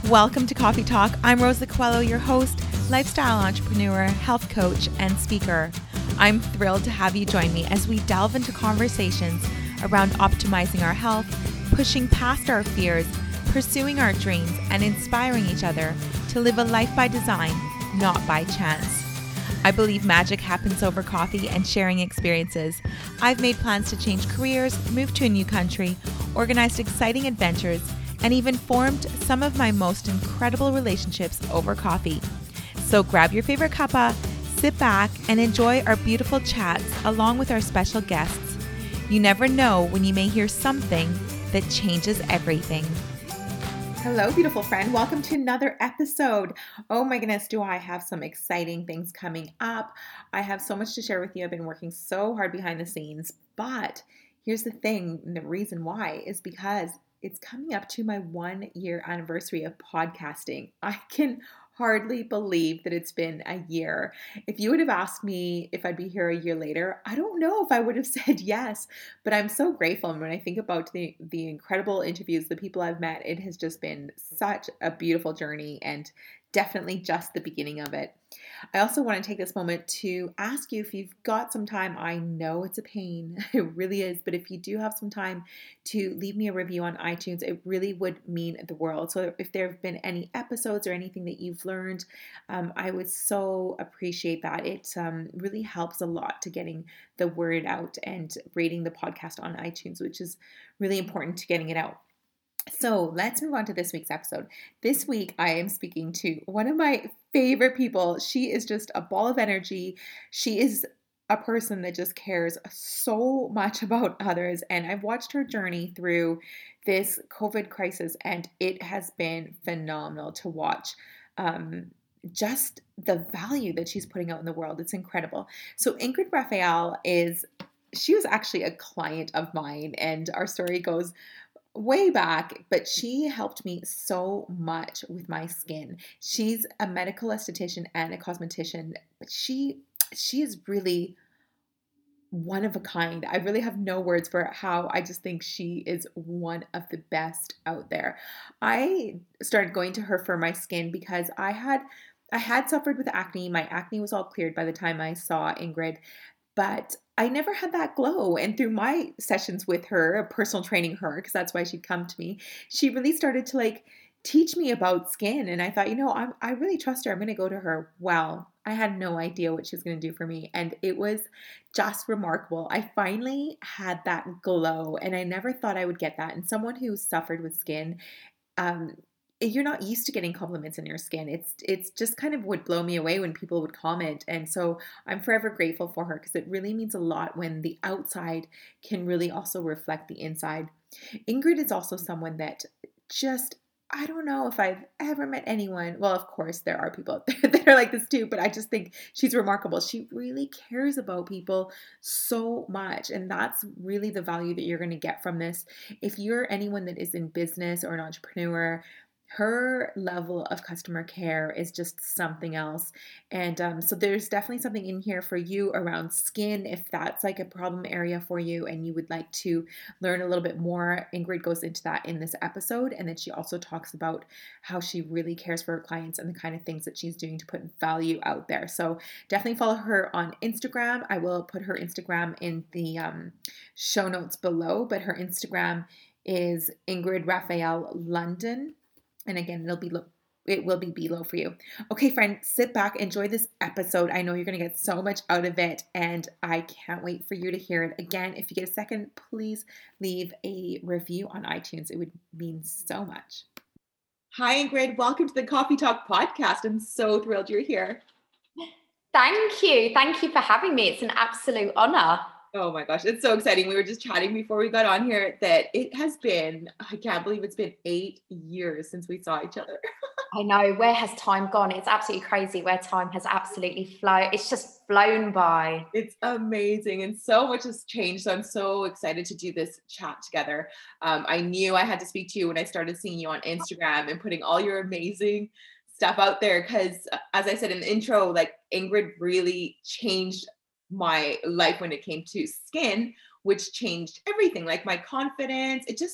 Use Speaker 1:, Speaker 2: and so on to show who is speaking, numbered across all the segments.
Speaker 1: Welcome to Coffee Talk. I'm Rosa Coelho, your host, lifestyle entrepreneur, health coach, and speaker. I'm thrilled to have you join me as we delve into conversations around optimizing our health, pushing past our fears, pursuing our dreams, and inspiring each other to live a life by design, not by chance. I believe magic happens over coffee and sharing experiences. I've made plans to change careers, move to a new country, organized exciting adventures, and even formed some of my most incredible relationships over coffee. So grab your favorite cuppa, sit back, and enjoy our beautiful chats along with our special guests. You never know when you may hear something that changes everything. Hello, beautiful friend. Welcome to another episode. Oh my goodness, do I have some exciting things coming up. I have so much to share with you. I've been working so hard behind the scenes, but here's the thing, and the reason why is because it's coming up to my 1-year anniversary of podcasting. I can hardly believe that it's been a year. If you would have asked me if I'd be here a year later, I don't know if I would have said yes, but I'm so grateful. And when I think about the incredible interviews, the people I've met, it has just been such a beautiful journey and definitely just the beginning of it. I also want to take this moment to ask you if you've got some time. I know it's a pain, it really is, but if you do have some time to leave me a review on iTunes, it really would mean the world. So if there have been any episodes or anything that you've learned, I would so appreciate that. It really helps a lot to getting the word out and rating the podcast on iTunes, which is really important to getting it out. So let's move on to this week's episode. This week, I am speaking to one of my favorite people. She is just a ball of energy. She is a person that just cares so much about others. And I've watched her journey through this COVID crisis, and it has been phenomenal to watch. Just the value that she's putting out in the world. It's incredible. So Ingrid Raphael she was actually a client of mine, and our story goes way back, but she helped me so much with my skin. She's a medical esthetician and a cosmetician, but she is really one of a kind. I really have no words for how I just think she is one of the best out there. I started going to her for my skin because I had suffered with acne. My acne was all cleared by the time I saw Ingrid, but I never had that glow. And through my sessions with her, personal training her, because that's why she'd come to me, she really started to teach me about skin. And I thought, I really trust her. I'm going to go to her. Well, I had no idea what she was going to do for me. And it was just remarkable. I finally had that glow, and I never thought I would get that. And someone who suffered with skin, you're not used to getting compliments on your skin. It's just kind of would blow me away when people would comment. And so I'm forever grateful for her, because it really means a lot when the outside can really also reflect the inside. Ingrid is also someone that I don't know if I've ever met anyone. Well, of course, there are people out there that are like this too, but I just think she's remarkable. She really cares about people so much. And that's really the value that you're going to get from this. If you're anyone that is in business or an entrepreneur, her level of customer care is just something else. And so there's definitely something in here for you around skin. If that's like a problem area for you and you would like to learn a little bit more, Ingrid goes into that in this episode. And then she also talks about how she really cares for her clients and the kind of things that she's doing to put value out there. So definitely follow her on Instagram. I will put her Instagram in the show notes below, but her Instagram is Ingrid Raphael London. And again, it will be below for you. Okay, friend, sit back, enjoy this episode. I know you're going to get so much out of it, and I can't wait for you to hear it. Again, if you get a second, please leave a review on iTunes. It would mean so much. Hi, Ingrid. Welcome to the Coffee Talk podcast. I'm so thrilled you're here.
Speaker 2: Thank you. Thank you for having me. It's an absolute honor.
Speaker 1: Oh my gosh, it's so exciting. We were just chatting before we got on here that it has been, I can't believe it's been 8 years since we saw each other.
Speaker 2: I know. Where has time gone? It's absolutely crazy where time has absolutely flown. It's just flown by.
Speaker 1: It's amazing. And so much has changed. So I'm so excited to do this chat together. I knew I had to speak to you when I started seeing you on Instagram and putting all your amazing stuff out there. Because as I said in the intro, Ingrid really changed my life when it came to skin, which changed everything, like my confidence. It just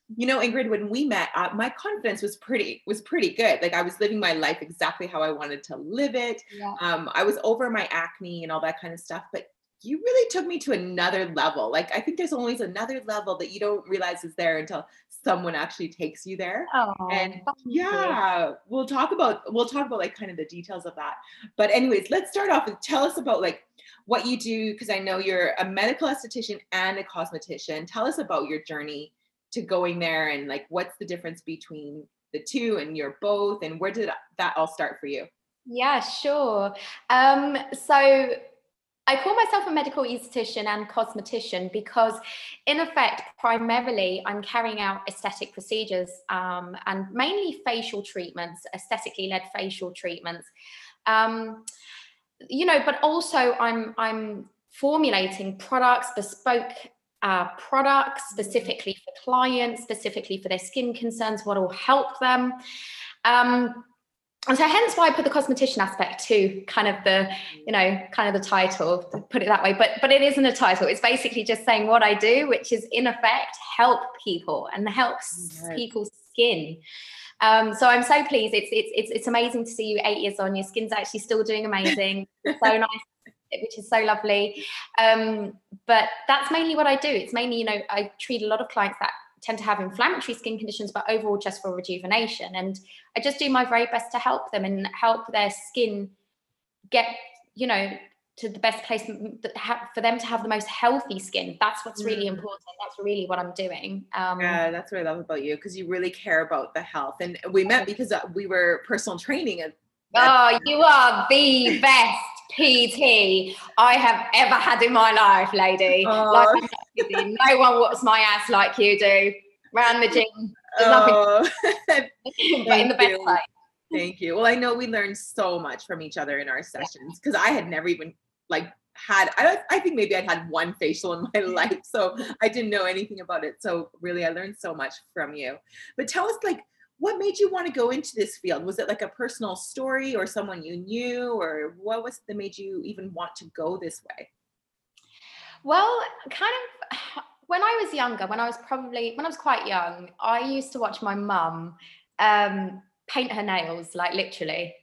Speaker 3: You know, Ingrid, when we met, my confidence was pretty good. Like I was living my life exactly how I wanted to live it.
Speaker 2: Yeah.
Speaker 3: I was over my acne and all that kind of stuff. But you really took me to another level. Like I think there's always another level that you don't realize is there until someone actually takes you there.
Speaker 2: Oh,
Speaker 3: And
Speaker 2: thank you.
Speaker 3: yeah, we'll talk about like kind of the details of that. But anyways, let's start off with tell us about like what you do, because I know you're a medical esthetician and a cosmetician. Tell us about your journey to going there and like what's the difference between the two, and you're both, and where did that all start for you?
Speaker 2: Yeah, sure. So I call myself a medical esthetician and cosmetician because, in effect, primarily I'm carrying out aesthetic procedures and mainly facial treatments, aesthetically led facial treatments. But also I'm formulating products, bespoke products, specifically for clients, specifically for their skin concerns, what will help them. And so hence why I put the cosmetician aspect to kind of the title, to put it that way. But it isn't a title. It's basically just saying what I do, which is in effect help people and help people's skin. So I'm so pleased. It's amazing to see you 8 years on. Your skin's actually still doing amazing. It's so nice, which is so lovely. But that's mainly what I do. It's mainly, I treat a lot of clients that tend to have inflammatory skin conditions, but overall just for rejuvenation. And I just do my very best to help them and help their skin get, to the best place for them to have the most healthy skin. That's what's really important. That's really what I'm doing.
Speaker 3: Yeah, that's what I love about you, because you really care about the health. And we met because we were personal training.
Speaker 2: Oh, you are the best PT I have ever had in my life, lady. Like, I'm not kidding. No one whoops my ass like you do. Ran the gym. But in the best way.
Speaker 3: Thank you. Well, I know we learned so much from each other in our sessions, because I had never even I think maybe I'd had one facial in my life, so I didn't know anything about it. So really, I learned so much from you. But tell us, like, what made you want to go into this field? Was it like a personal story or someone you knew, or what was that made you even want to go this way?
Speaker 2: Well, kind of when I was younger, when I was quite young, I used to watch my mum paint her nails, like literally.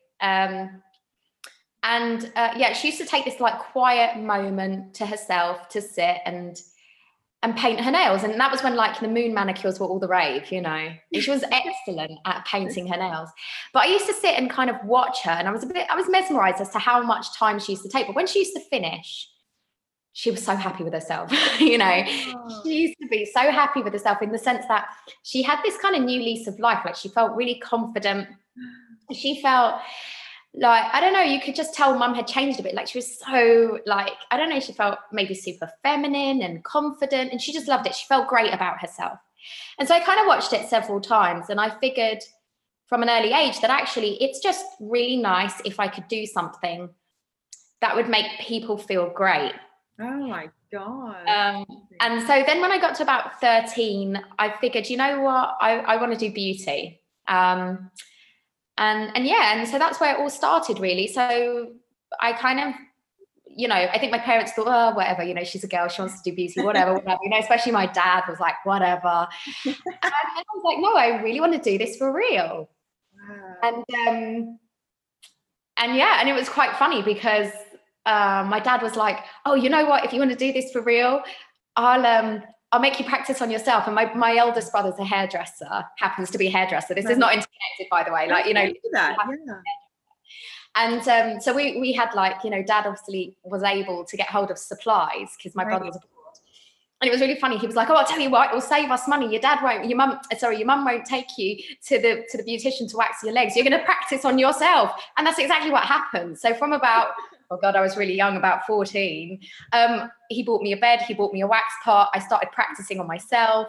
Speaker 2: She used to take this like quiet moment to herself to sit and paint her nails. And that was when like the moon manicures were all the rave, And she was excellent at painting her nails. But I used to sit and kind of watch her, and I was mesmerized as to how much time she used to take. But when she used to finish, she was so happy with herself, She used to be so happy with herself in the sense that she had this kind of new lease of life. Like she felt really confident. She felt like, I don't know, you could just tell mum had changed a bit. Like she was so like, I don't know, she felt maybe super feminine and confident, and she just loved it. She felt great about herself. And so I kind of watched it several times, and I figured from an early age that actually it's just really nice if I could do something that would make people feel great.
Speaker 3: Oh my God.
Speaker 2: And so then when I got to about 13, I figured, you know what, I want to do beauty. And so that's where it all started, really. So I kind of, I think my parents thought, oh, whatever, she's a girl, she wants to do beauty, whatever, especially my dad was like, whatever. And I was like, no, I really want to do this for real. Wow. And it was quite funny because my dad was like, oh, you know what, if you want to do this for real, I'll make you practice on yourself. And my eldest brother's a hairdresser, happens to be a hairdresser. This is not interconnected, by the way. Like,
Speaker 3: that.
Speaker 2: And so we had like, dad obviously was able to get hold of supplies because my brother was abroad. And it was really funny. He was like, oh, I'll tell you what, it'll save us money. Your mum won't take you to the beautician to wax your legs. You're going to practice on yourself. And that's exactly what happened. So from about, oh God, I was really young, about 14. He bought me a bed. He bought me a wax pot. I started practicing on myself.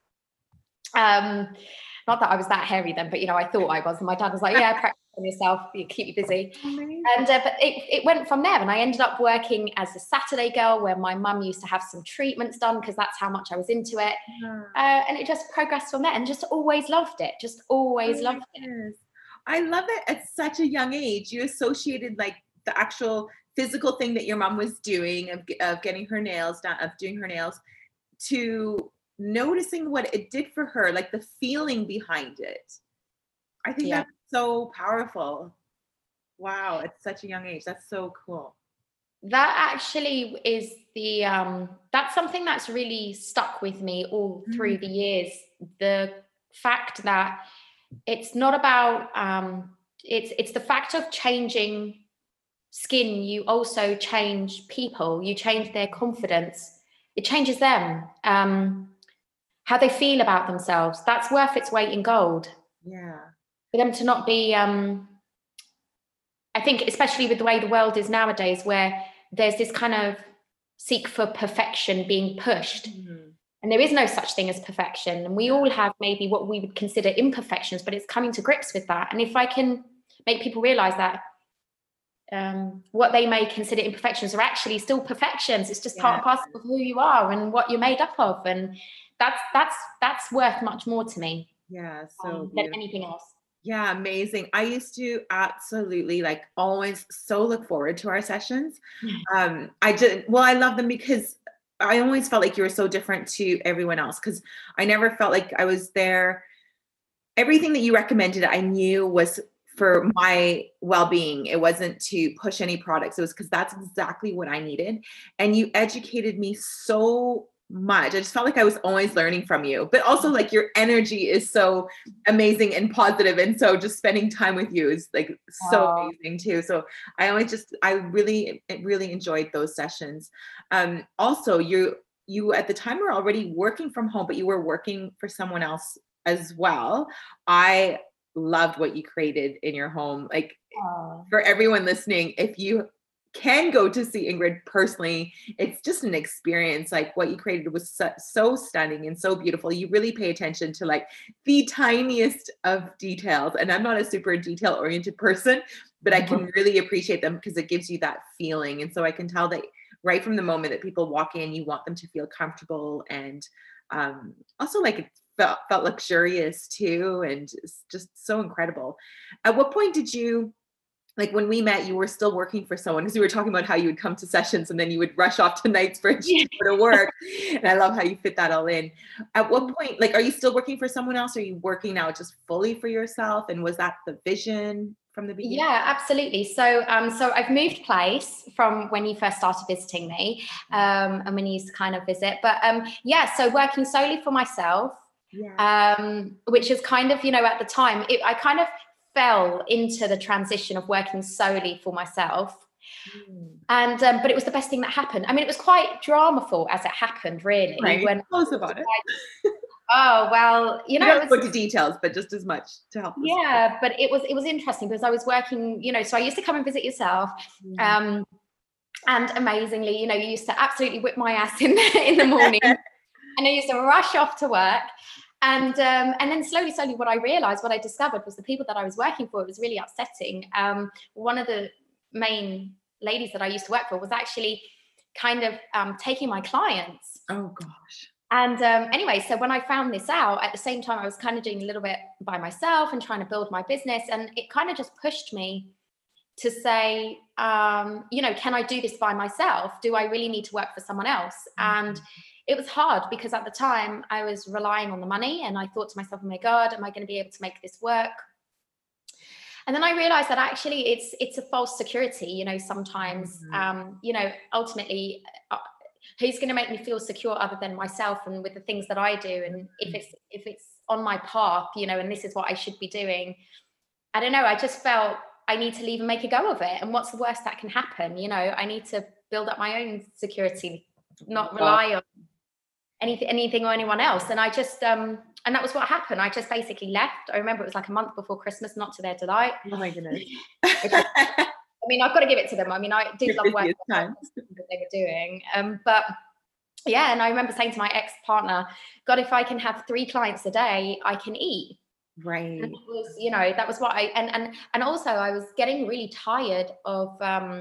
Speaker 2: Not that I was that hairy then, but, I thought I was. And my dad was like, yeah, practice on yourself. Keep you busy.
Speaker 3: Amazing.
Speaker 2: And but it went from there. And I ended up working as a Saturday girl where my mum used to have some treatments done because that's how much I was into it. And it just progressed from there, and just always loved it. Just always loved it.
Speaker 3: I love it at such a young age. You associated like the actual physical thing that your mom was doing of getting her nails done, of doing her nails, to noticing what it did for her, like the feeling behind it. I think
Speaker 2: Yeah.
Speaker 3: that's so powerful. Wow, at such a young age. That's so cool.
Speaker 2: That actually is that's something that's really stuck with me all through the years. The fact that it's not about it's the fact of changing skin. You also change people, you change their confidence, it changes them, how they feel about themselves. That's worth its weight in gold.
Speaker 3: Yeah.
Speaker 2: For them to not be I think, especially with the way the world is nowadays, where there's this kind of seek for perfection being pushed. And there is no such thing as perfection. And we all have maybe what we would consider imperfections, but it's coming to grips with that. And if I can make people realize that what they may consider imperfections are actually still perfections, it's just part and parcel of who you are and what you're made up of. And that's worth much more to me.
Speaker 3: Yeah. So
Speaker 2: than anything else.
Speaker 3: Yeah, amazing. I used to absolutely like always so look forward to our sessions. I love them because I always felt like you were so different to everyone else, because I never felt like I was there. Everything that you recommended, I knew was for my well-being. It wasn't to push any products. It was because that's exactly what I needed. And you educated me so much. I just felt like I was always learning from you, but also like your energy is so amazing and positive. And so just spending time with you is like so amazing too. So I really enjoyed those sessions. Also you at the time were already working from home, but you were working for someone else as well. I loved what you created in your home. Like for everyone listening, if you can go to see Ingrid personally, it's just an experience. Like what you created was so stunning and so beautiful. You really pay attention to like the tiniest of details. And I'm not a super detail oriented person, but I can really appreciate them because it gives you that feeling. And so I can tell that right from the moment that people walk in, you want them to feel comfortable, and also like it felt luxurious too, and it's just so incredible. At what point did you, like when we met, you were still working for someone, because we were talking about how you would come to sessions and then you would rush off to Knightsbridge to go to work. And I love how you fit that all in. At what point, like, are you still working for someone else? Or are you working now just fully for yourself? And was that the vision from the beginning?
Speaker 2: Yeah, absolutely. So I've moved place from when you first started visiting me, and when you used to kind of visit. But so working solely for myself, which is kind of, at the time, I kind of fell into the transition of working solely for myself. And but it was the best thing that happened. I mean, it was quite dramaful as it happened, really.
Speaker 3: Right. Tell us about it.
Speaker 2: Oh, well,
Speaker 3: you don't go into details, but just as much to help us.
Speaker 2: Yeah, but it was interesting because I was working, so I used to come and visit yourself. And amazingly, you used to absolutely whip my ass in the morning. And I used to rush off to work. And then slowly, what I discovered was the people that I was working for, it was really upsetting. One of the main ladies that I used to work for was actually kind of taking my clients.
Speaker 3: Oh, gosh.
Speaker 2: And anyway, so when I found this out, at the same time, I was kind of doing a little bit by myself and trying to build my business. And it kind of just pushed me to say, can I do this by myself? Do I really need to work for someone else? And it was hard because at the time I was relying on the money, and I thought to myself, oh my God, am I going to be able to make this work? And then I realized that actually it's a false security, sometimes, ultimately, who's going to make me feel secure other than myself and with the things that I do? And if it's on my path, and this is what I should be doing, I don't know. I just felt I need to leave and make a go of it. And what's the worst that can happen? I need to build up my own security, not rely on anything or anyone else. And I just, and that was what happened. I just basically left. I remember it was like a month before Christmas, not to their delight.
Speaker 3: Oh my goodness.
Speaker 2: I mean, I've got to give it to them. I mean, I do love working that they were doing. But yeah, and I remember saying to my ex-partner, God, if I can have 3 clients a day, I can eat.
Speaker 3: Right.
Speaker 2: And it was, that was what and also I was getting really tired of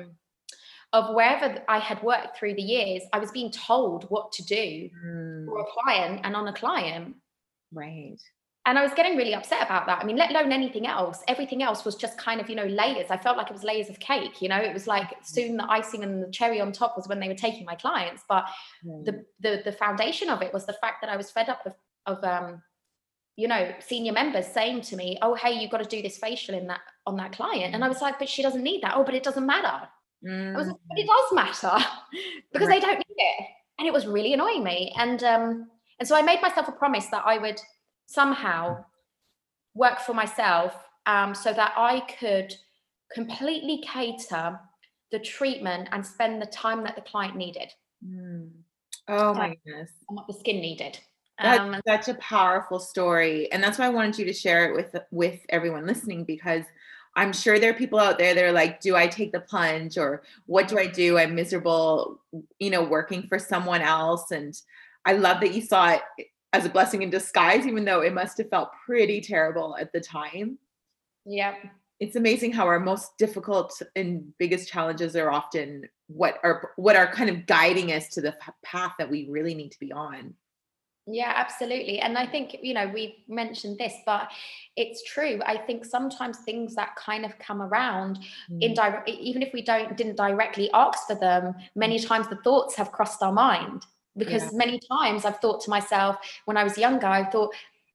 Speaker 2: wherever I had worked through the years, I was being told what to do for a client and on a client.
Speaker 3: Right.
Speaker 2: And I was getting really upset about that. I mean, let alone anything else. Everything else was just kind of, layers. I felt like it was layers of cake. It was like soon the icing and the cherry on top was when they were taking my clients. But the foundation of it was the fact that I was fed up of senior members saying to me, "Oh, hey, you've got to do this facial on that client." And I was like, "But she doesn't need that." "Oh, but it doesn't matter." I was like, "But it does matter because they don't need it." And it was really annoying me. And so I made myself a promise that I would somehow work for myself, so that I could completely cater the treatment and spend the time that the client needed.
Speaker 3: Oh my goodness.
Speaker 2: And what the skin needed.
Speaker 3: That's such a powerful story. And that's why I wanted you to share it with everyone listening, because I'm sure there are people out there that are like, do I take the plunge, or what do I do? I'm miserable, working for someone else. And I love that you saw it as a blessing in disguise, even though it must have felt pretty terrible at the time.
Speaker 2: Yeah.
Speaker 3: It's amazing how our most difficult and biggest challenges are often what are kind of guiding us to the path that we really need to be on.
Speaker 2: Yeah, absolutely. And I think, we mentioned this, but it's true. I think sometimes things that kind of come around indirect, even if we didn't directly ask for them, many times the thoughts have crossed our mind. Because many times I've thought to myself, when I was younger, I thought,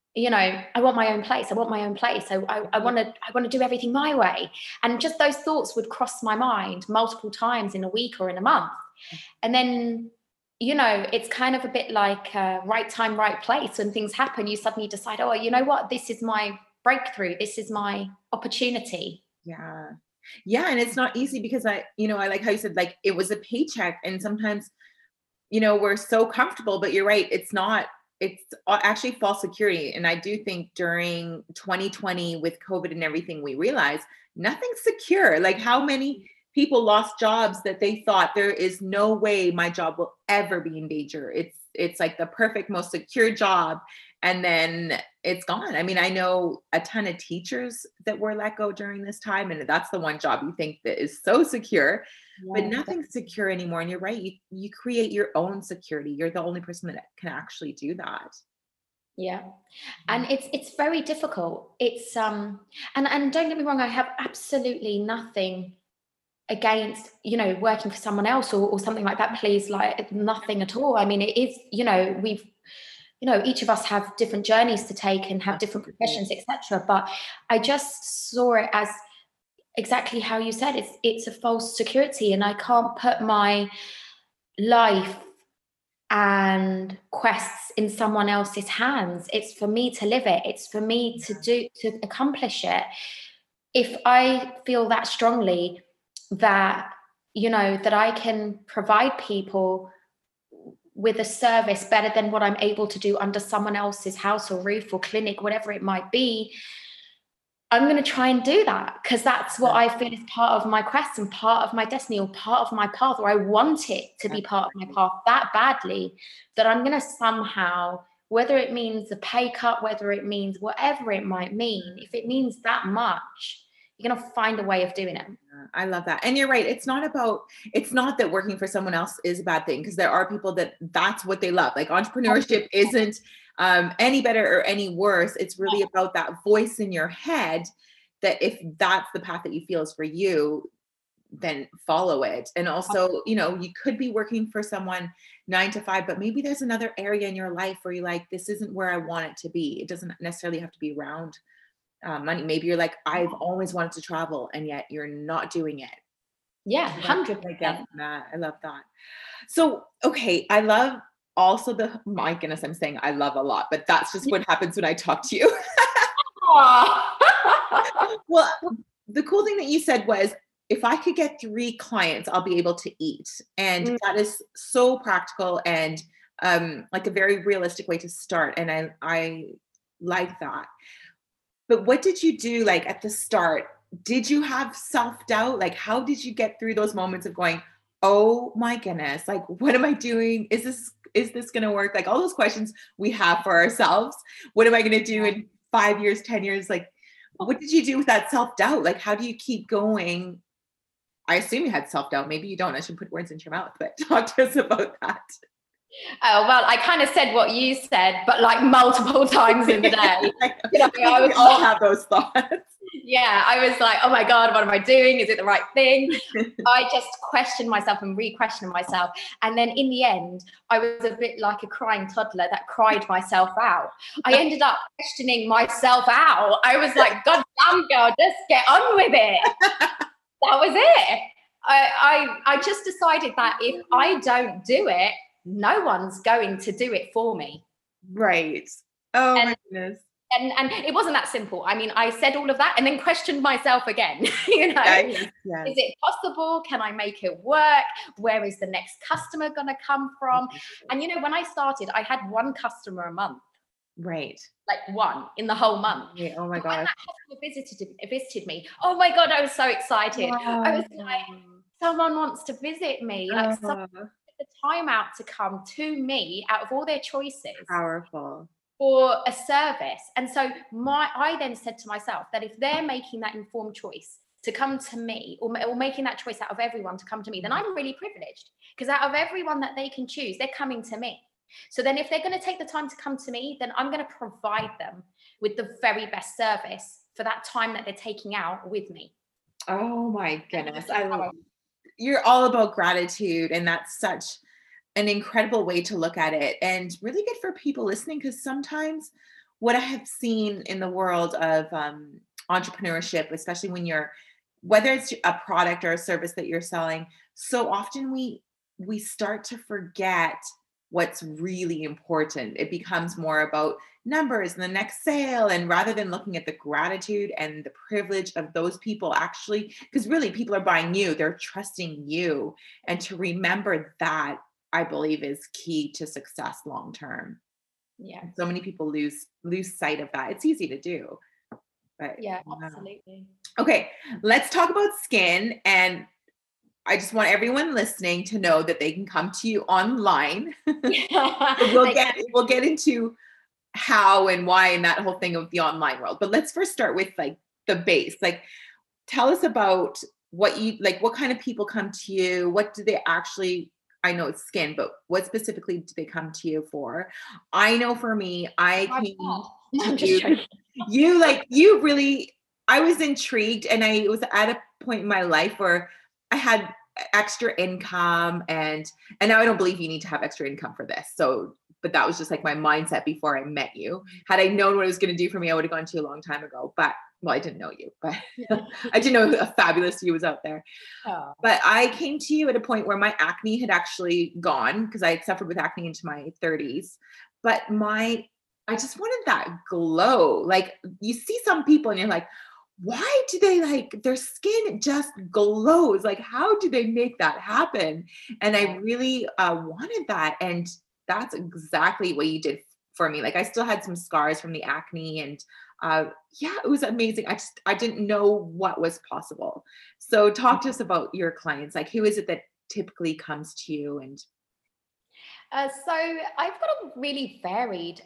Speaker 2: I want my own place. I want my own place. I want to do everything my way. And just those thoughts would cross my mind multiple times in a week or in a month. And then, it's kind of a bit like right time, right place. When things happen, you suddenly decide, oh, you know what? This is my breakthrough. This is my opportunity.
Speaker 3: Yeah. Yeah. And it's not easy because I like how you said, like, it was a paycheck. And sometimes, we're so comfortable, but you're right. It's actually false security. And I do think during 2020 with COVID and everything, we realized nothing's secure. Like, how many people lost jobs that they thought there is no way my job will ever be in danger. It's like the perfect, most secure job. And then it's gone. I mean, I know a ton of teachers that were let go during this time. And that's the one job you think that is so secure, but nothing's secure anymore. And you're right. You create your own security. You're the only person that can actually do that.
Speaker 2: Yeah. And it's very difficult. It's, and don't get me wrong, I have absolutely nothing against, working for someone else or something like that, please, like nothing at all. I mean, it is, we've, each of us have different journeys to take and have different professions, etc. But I just saw it as exactly how you said, it's a false security, and I can't put my life and quests in someone else's hands. It's for me to live it. It's for me to accomplish it. If I feel that strongly that, that I can provide people with a service better than what I'm able to do under someone else's house or roof or clinic, whatever it might be, I'm going to try and do that, because that's what I feel is part of my quest and part of my destiny, or part of my path, or I want it to be part of my path that badly that I'm going to somehow, whether it means a pay cut, whether it means whatever it might mean, if it means that much, you're going to find a way of doing it.
Speaker 3: I love that. And you're right. It's not that working for someone else is a bad thing, because there are people that's what they love. Like, entrepreneurship isn't any better or any worse. It's really about that voice in your head that if that's the path that you feel is for you, then follow it. And also, you could be working for someone 9 to 5, but maybe there's another area in your life where you're like, this isn't where I want it to be. It doesn't necessarily have to be around money. Maybe you're like, I've always wanted to travel, and yet you're not doing it.
Speaker 2: Yeah, 100%.
Speaker 3: I love that. So, okay, I love also my goodness, I'm saying I love a lot, but that's just what happens when I talk to you. Well, the cool thing that you said was, if I could get 3 clients, I'll be able to eat. And that is so practical and like a very realistic way to start. And I like that. But what did you do, like, at the start? Did you have self-doubt? Like, how did you get through those moments of going, oh my goodness, like, what am I doing? Is this going to work? Like, all those questions we have for ourselves. What am I going to do in 5 years, 10 years? Like, what did you do with that self-doubt? Like, how do you keep going? I assume you had self-doubt. Maybe you don't. I should put words into your mouth, but talk to us about that.
Speaker 2: Oh, well, I kind of said what you said, but like multiple times in the day. You know, I
Speaker 3: We
Speaker 2: was
Speaker 3: all have those thoughts.
Speaker 2: yeah, I was like, oh my God, what am I doing? Is it the right thing? I just questioned myself and re-questioned myself. And then in the end, I was a bit like a crying toddler that cried myself out. I ended up questioning myself out. I was like, God damn, girl, just get on with it. That was it. I just decided that if I don't do it, no one's going to do it for me.
Speaker 3: Right. Oh
Speaker 2: And
Speaker 3: my goodness.
Speaker 2: and it wasn't that simple. I mean, I said all of that and then questioned myself again. You know,
Speaker 3: Yes, yes.
Speaker 2: is it possible? Can I make it work? Where is the next customer going to come from? And you know, when I started, I had one customer a month,
Speaker 3: Right.
Speaker 2: like one in the whole month.
Speaker 3: Right. Oh my
Speaker 2: But when
Speaker 3: gosh.
Speaker 2: that customer visited me, oh my God, I was so excited. I was like, someone wants to visit me. Like someone took the time out to come to me out of all their choices.
Speaker 3: Powerful.
Speaker 2: For a service. And so I then said to myself that if they're making that informed choice to come to me, or making that choice out of everyone to come to me, then I'm really privileged, because out of everyone that they can choose, they're coming to me. So then if they're going to take the time to come to me, then I'm going to provide them with the very best service for that time that they're taking out with me.
Speaker 3: Oh my goodness. You're all about gratitude, and that's such an incredible way to look at it, and really good for people listening, because sometimes what I have seen in the world of entrepreneurship, especially when whether it's a product or a service that you're selling, so often we start to forget what's really important. It becomes more about numbers and the next sale, and rather than looking at the gratitude and the privilege of those people, actually, because really people are buying you, they're trusting you, and to remember that, I believe, is key to success long term.
Speaker 2: Yeah.
Speaker 3: So many people lose sight of that. It's easy to do, but
Speaker 2: yeah, absolutely.
Speaker 3: Okay, let's talk about skin. And I just want everyone listening to know that they can come to you online. We'll get into how and why and that whole thing of the online world. But let's first start with like the base. Like, tell us about what kind of people come to you. What do they actually, I know it's skin, but what specifically do they come to you for? I know for me, I came to you really, I was intrigued, and I was at a point in my life where I had extra income, and now I don't believe you need to have extra income for this. So, but that was just like my mindset before I met you. Had I known what it was going to do for me, I would have gone to you a long time ago. But well, I didn't know you, but I didn't know a fabulous you was out there. Oh. But I came to you at a point where my acne had actually gone, because I had suffered with acne into my 30s. But I just wanted that glow. Like, you see some people and you're like, why do they, like, their skin just glows? Like, how do they make that happen? And I really wanted that. And that's exactly what you did for me. Like, I still had some scars from the acne, and it was amazing. I didn't know what was possible. So talk to us about your clients. Like, who is it that typically comes to you? And
Speaker 2: so I've got a really varied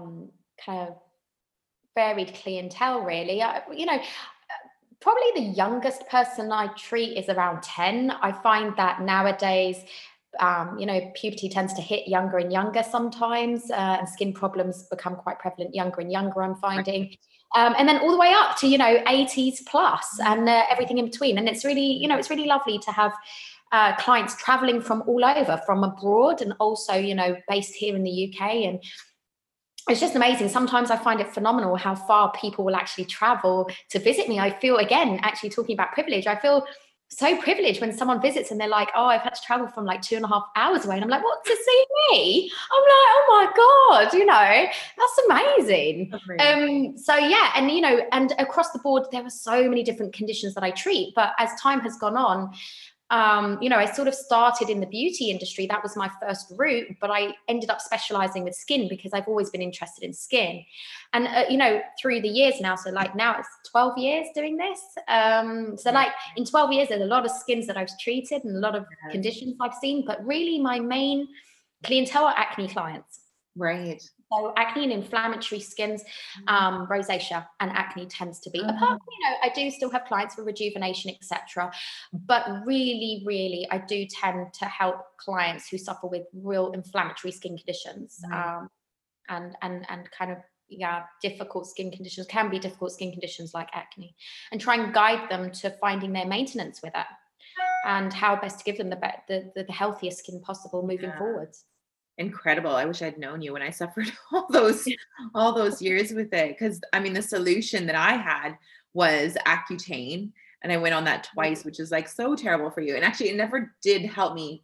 Speaker 2: varied clientele, really. Probably the youngest person I treat is around 10. I find that nowadays, puberty tends to hit younger and younger sometimes, and skin problems become quite prevalent younger and younger, I'm finding. And then all the way up to, 80s plus, and everything in between. And it's really, it's really lovely to have clients traveling from all over, from abroad, and also, based here in the UK. And it's just amazing. Sometimes I find it phenomenal how far people will actually travel to visit me. I feel, again, actually talking about privilege, I feel so privileged when someone visits and they're like, oh, I've had to travel from like 2.5 hours away. And I'm like, what, to see me? I'm like, oh my God, that's amazing. So yeah, and, and across the board, there are so many different conditions that I treat. But as time has gone on, I sort of started in the beauty industry. That was my first route, but I ended up specializing with skin because I've always been interested in skin. And, through the years now, so like now it's 12 years doing this. So like in 12 years, there's a lot of skins that I've treated and a lot of conditions I've seen, but really my main clientele are acne clients.
Speaker 3: Right.
Speaker 2: So acne and inflammatory skins, rosacea and acne tends to be. Apart from, I do still have clients for rejuvenation, etc. But really, I do tend to help clients who suffer with real inflammatory skin conditions, and kind of difficult skin conditions, can be difficult skin conditions like acne, and try and guide them to finding their maintenance with it and how best to give them the healthiest skin possible moving forwards.
Speaker 3: Incredible. I wish I'd known you when I suffered all those years with it. Because I mean, the solution that I had was Accutane, and I went on that twice, which is like so terrible for you. And actually, it never did help me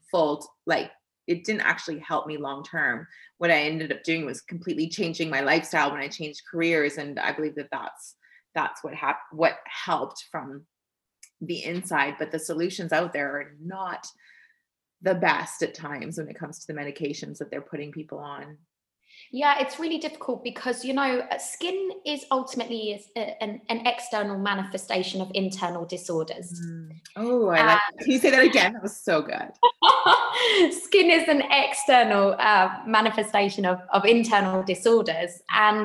Speaker 3: it didn't actually help me long term. What I ended up doing was completely changing my lifestyle when I changed careers, and I believe that's what helped from the inside. But the solutions out there are not the best at times when it comes to the medications that they're putting people on.
Speaker 2: Yeah, it's really difficult because, skin is ultimately an external manifestation of internal disorders.
Speaker 3: Oh, I like that. Can you say that again? That was so good.
Speaker 2: Skin is an external manifestation of internal disorders. And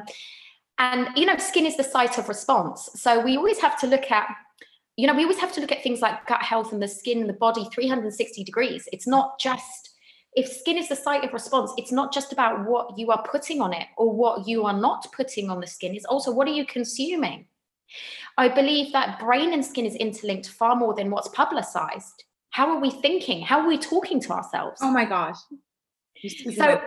Speaker 2: skin is the site of response. So we always have to look at things like gut health and the skin and the body 360 degrees. It's not just, if skin is the site of response, it's not just about what you are putting on it or what you are not putting on the skin. It's also, what are you consuming? I believe that brain and skin is interlinked far more than what's publicized. How are we thinking? How are we talking to ourselves?
Speaker 3: Oh my gosh.
Speaker 2: So,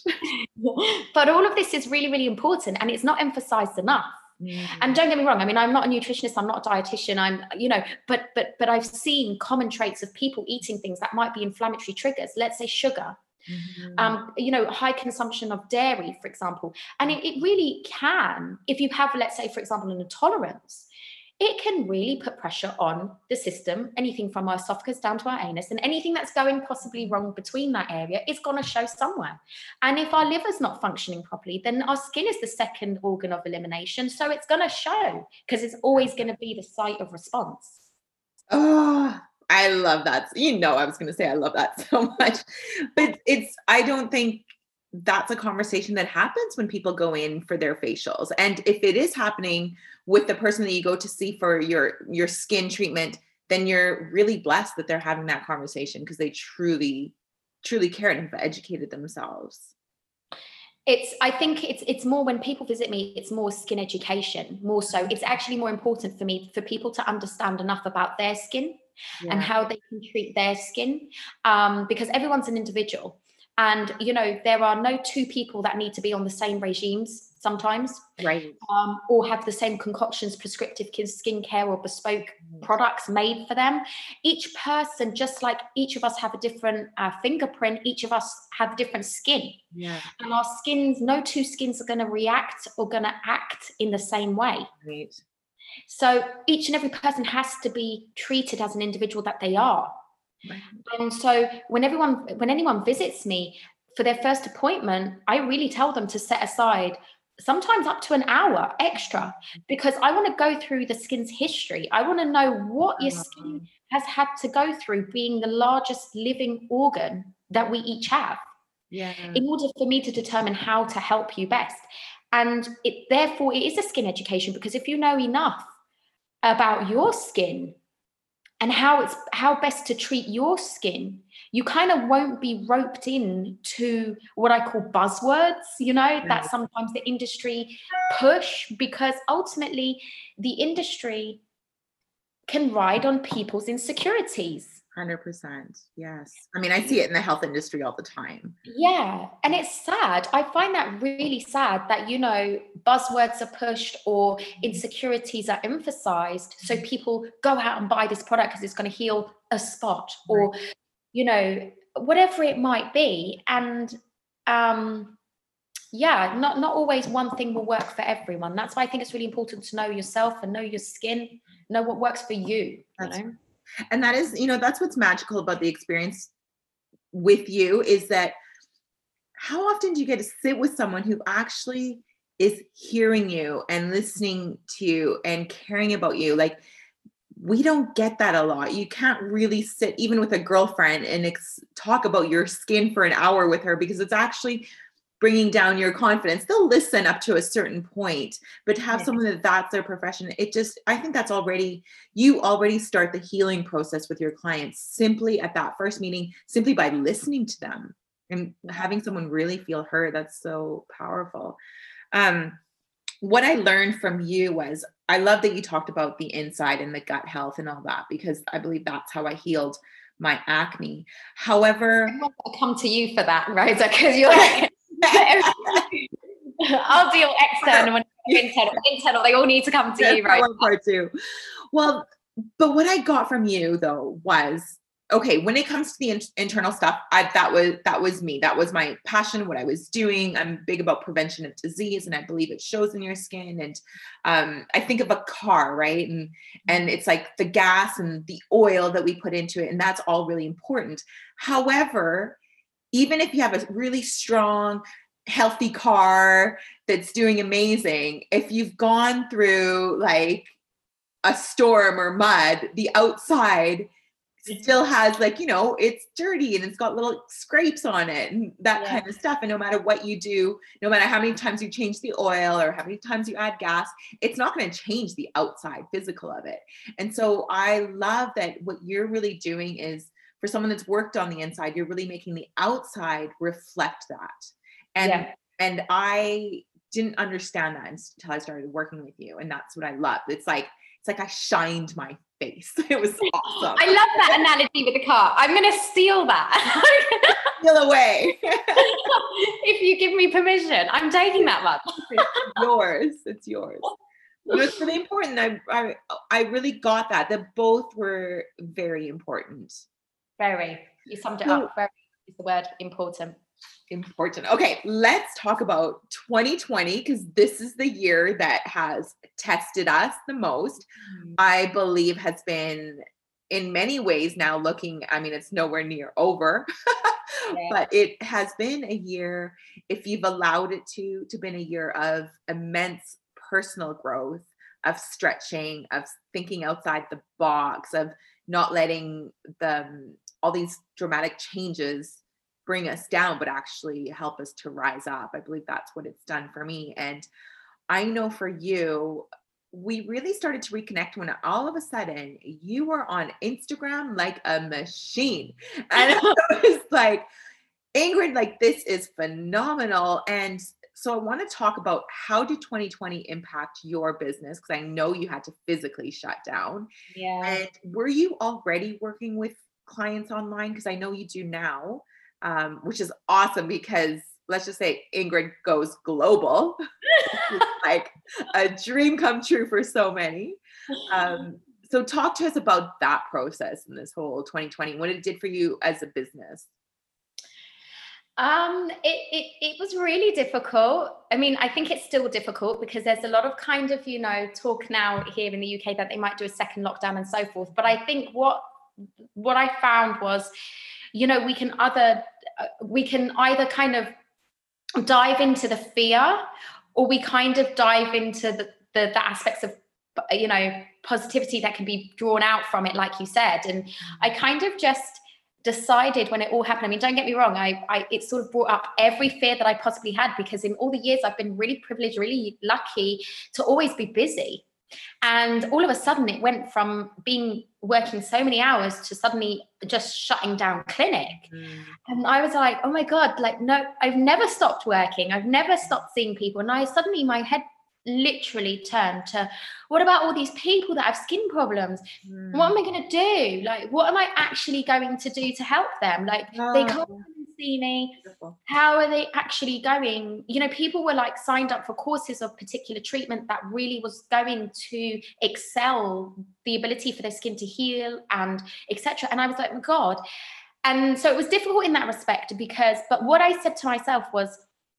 Speaker 2: but all of this is really, really important, and it's not emphasized enough. And don't get me wrong, I mean, I'm not a nutritionist, I'm not a dietitian, but I've seen common traits of people eating things that might be inflammatory triggers, let's say sugar, high consumption of dairy, for example. And it really can, if you have, let's say, for example, an intolerance, it can really put pressure on the system, anything from our esophagus down to our anus, and anything that's going possibly wrong between that area is going to show somewhere. And if our liver's not functioning properly, then our skin is the second organ of elimination. So it's going to show, because it's always going to be the site of response.
Speaker 3: Oh, I love that. I was going to say, I love that so much, but I don't think that's a conversation that happens when people go in for their facials. And if it is happening with the person that you go to see for your skin treatment, then you're really blessed that they're having that conversation, because they truly, truly care and have educated themselves.
Speaker 2: I think it's more, when people visit me, it's more skin education, more so. It's actually more important for me for people to understand enough about their skin and how they can treat their skin, because everyone's an individual. And, there are no two people that need to be on the same regimes sometimes,
Speaker 3: right?
Speaker 2: Or have the same concoctions, prescriptive skincare or bespoke products made for them. Each person, just like each of us have a different fingerprint, each of us have different skin. Yeah. And our skins, no two skins are going to react or going to act in the same way.
Speaker 3: Right.
Speaker 2: So each and every person has to be treated as an individual that they are. Right. And so when anyone visits me for their first appointment, I really tell them to set aside sometimes up to an hour extra, because I want to go through the skin's history. I want to know what your skin has had to go through, being the largest living organ that we each have, in order for me to determine how to help you best. And therefore it is a skin education, because if you know enough about your skin and how best to treat your skin, you kind of won't be roped in to what I call buzzwords, that sometimes the industry push, because ultimately the industry can ride on people's insecurities.
Speaker 3: 100%. Yes. I mean, I see it in the health industry all the time.
Speaker 2: Yeah. And it's sad. I find that really sad that, buzzwords are pushed or insecurities are emphasized. So people go out and buy this product because it's going to heal a spot or, whatever it might be. And, not always one thing will work for everyone. That's why I think it's really important to know yourself and know your skin, know what works for you.
Speaker 3: And that is, that's what's magical about the experience with you, is that how often do you get to sit with someone who actually is hearing you and listening to you and caring about you? Like, we don't get that a lot. You can't really sit even with a girlfriend and talk about your skin for an hour with her, because it's actually bringing down your confidence. They'll listen up to a certain point, but to have someone that's their profession, I think that's you already start the healing process with your clients simply at that first meeting, simply by listening to them and having someone really feel heard. That's so powerful. What I learned from you was, I love that you talked about the inside and the gut health and all that, because I believe that's how I healed my acne. However,
Speaker 2: I'll come to you for that, Rosa, because you're like, I'll deal external and internal. They all need to come to you, right?
Speaker 3: Part two. Well, but what I got from you though was, okay, when it comes to the internal stuff, that was me. That was my passion, what I was doing. I'm big about prevention of disease, and I believe it shows in your skin. And I think of a car, right? And it's like the gas and the oil that we put into it, and that's all really important. However, even if you have a really strong, healthy car that's doing amazing, if you've gone through like a storm or mud, the outside still has it's dirty and it's got little scrapes on it and that kind of stuff. And no matter what you do, no matter how many times you change the oil or how many times you add gas, it's not going to change the outside physical of it. And so I love that what you're really doing is, for someone that's worked on the inside, you're really making the outside reflect that. And I didn't understand that until I started working with you. And that's what I love. It's like I shined my face. It was awesome.
Speaker 2: I love that analogy with the car. I'm going to steal that.
Speaker 3: Steal away.
Speaker 2: If you give me permission, I'm taking that one.
Speaker 3: It's yours. It's really important. I really got that both were very important.
Speaker 2: Very. You summed it up. Very is the word, important.
Speaker 3: Okay, let's talk about 2020, because this is the year that has tested us the most. I believe has been in many ways now it's nowhere near over, but it has been a year, if you've allowed it to been a year of immense personal growth, of stretching, of thinking outside the box, of not letting all these dramatic changes bring us down, but actually help us to rise up. I believe that's what it's done for me. And I know for you, we really started to reconnect when all of a sudden you were on Instagram like a machine. And I was like, Ingrid, like, this is phenomenal. And so I want to talk about, how did 2020 impact your business? Because I know you had to physically shut down.
Speaker 2: Yeah.
Speaker 3: And were you already working with clients online? Because I know you do now. Which is awesome, because let's just say Ingrid goes global. It's like a dream come true for so many. So talk to us about that process in this whole 2020, what it did for you as a business.
Speaker 2: It was really difficult. I mean, I think it's still difficult because there's a lot of kind of, talk now here in the UK that they might do a second lockdown and so forth. But I think what I found was, we can either kind of dive into the fear, or we kind of dive into the aspects of, positivity that can be drawn out from it, like you said. And I kind of just decided when it all happened, I mean, don't get me wrong, it sort of brought up every fear that I possibly had, because in all the years I've been really privileged, really lucky to always be busy. And all of a sudden it went from working so many hours to suddenly just shutting down clinic. And I was like, oh my God, like, no, I've never stopped working. I've never stopped seeing people. And my head literally turned to, what about all these people that have skin problems? What am I going to do? Like, what am I actually going to do to help them? Like, they can't see me. How are they actually going? People were like signed up for courses of particular treatment that really was going to excel the ability for their skin to heal and etc. And I was like, oh God. And so it was difficult in that respect, but what I said to myself was,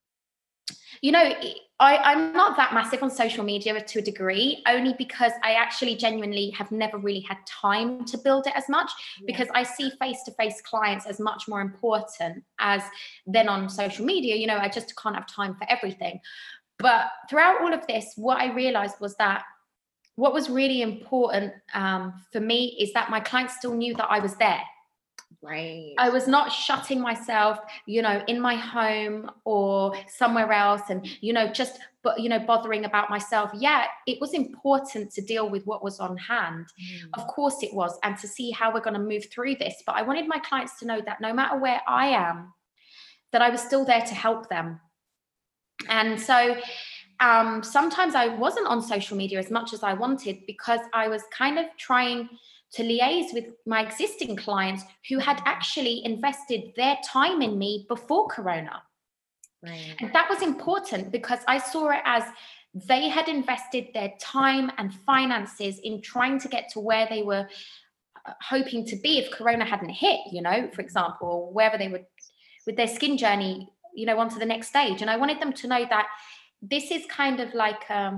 Speaker 2: I'm not that massive on social media to a degree, only because I actually genuinely have never really had time to build it as much, because I see face-to-face clients as much more important than on social media. I just can't have time for everything. But throughout all of this, what I realized was that what was really important for me is that my clients still knew that I was there.
Speaker 3: Right.
Speaker 2: I was not shutting myself, in my home or somewhere else and, just, bothering about myself. Yeah, it was important to deal with what was on hand. Of course it was. And to see how we're going to move through this. But I wanted my clients to know that no matter where I am, that I was still there to help them. And so sometimes I wasn't on social media as much as I wanted because I was kind of trying to liaise with my existing clients who had actually invested their time in me before Corona.
Speaker 3: Right.
Speaker 2: And that was important because I saw it as they had invested their time and finances in trying to get to where they were hoping to be if Corona hadn't hit, for example, or wherever they would with their skin journey, onto the next stage. And I wanted them to know that this is kind of like a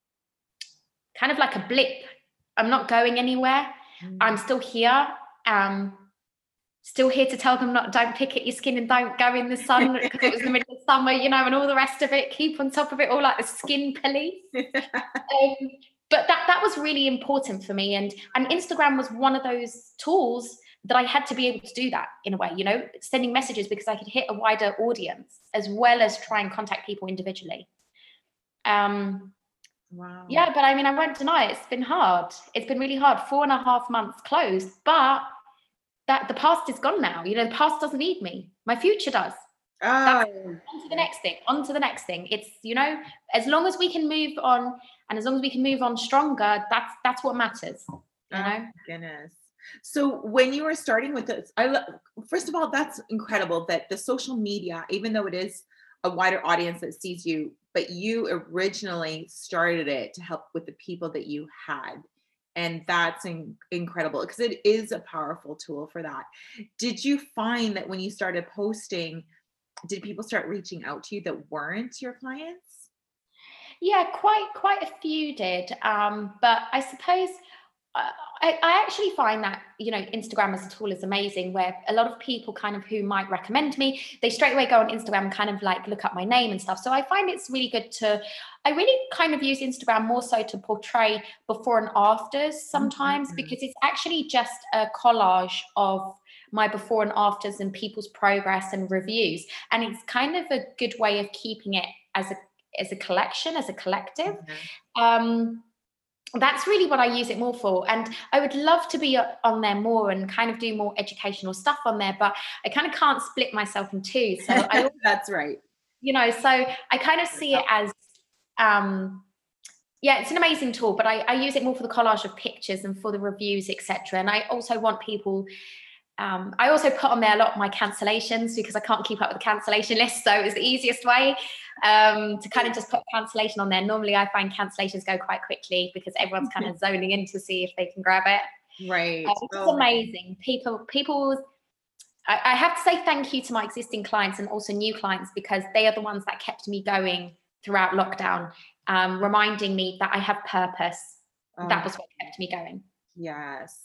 Speaker 2: blip. I'm not going anywhere. I'm still here. Still here to tell them don't pick at your skin and don't go in the sun because it was the middle of summer, and all the rest of it. Keep on top of it all like the skin police. But that was really important for me. And Instagram was one of those tools that I had to be able to do that in a way, sending messages because I could hit a wider audience as well as try and contact people individually.
Speaker 3: Wow.
Speaker 2: Yeah, but I won't deny it. It's been hard. It's been really hard. 4.5 months closed, but that the past is gone now. The past doesn't need me. My future does. On to the next thing. It's, as long as we can move on and as long as we can move on stronger, that's what matters.
Speaker 3: Oh, goodness. So when you were starting with this, first of all, that's incredible that the social media, even though it is a wider audience that sees you, but you originally started it to help with the people that you had. And that's incredible because it is a powerful tool for that. Did you find that when you started posting, did people start reaching out to you that weren't your clients?
Speaker 2: Yeah, quite a few did. But I suppose I actually find that, Instagram as a tool is amazing, where a lot of people kind of who might recommend me, they straight away go on Instagram and kind of like look up my name and stuff. So I find it's really good I really kind of use Instagram more so to portray before and afters sometimes, because it's actually just a collage of my before and afters and people's progress and reviews. And it's kind of a good way of keeping it as a collection, as a collective. That's really what I use it more for. And I would love to be on there more and kind of do more educational stuff on there, but I kind of can't split myself in two. So
Speaker 3: that's right.
Speaker 2: So I kind of see it as, it's an amazing tool, but I use it more for the collage of pictures and for the reviews, etc. And I also want people, I also put on there a lot of my cancellations because I can't keep up with the cancellation list. So it was the easiest way to kind of just put cancellation on there. Normally I find cancellations go quite quickly because everyone's kind of zoning in to see if they can grab it.
Speaker 3: Right.
Speaker 2: It's amazing. People, I have to say thank you to my existing clients and also new clients because they are the ones that kept me going throughout lockdown, reminding me that I have purpose. That was what kept me going.
Speaker 3: Yes.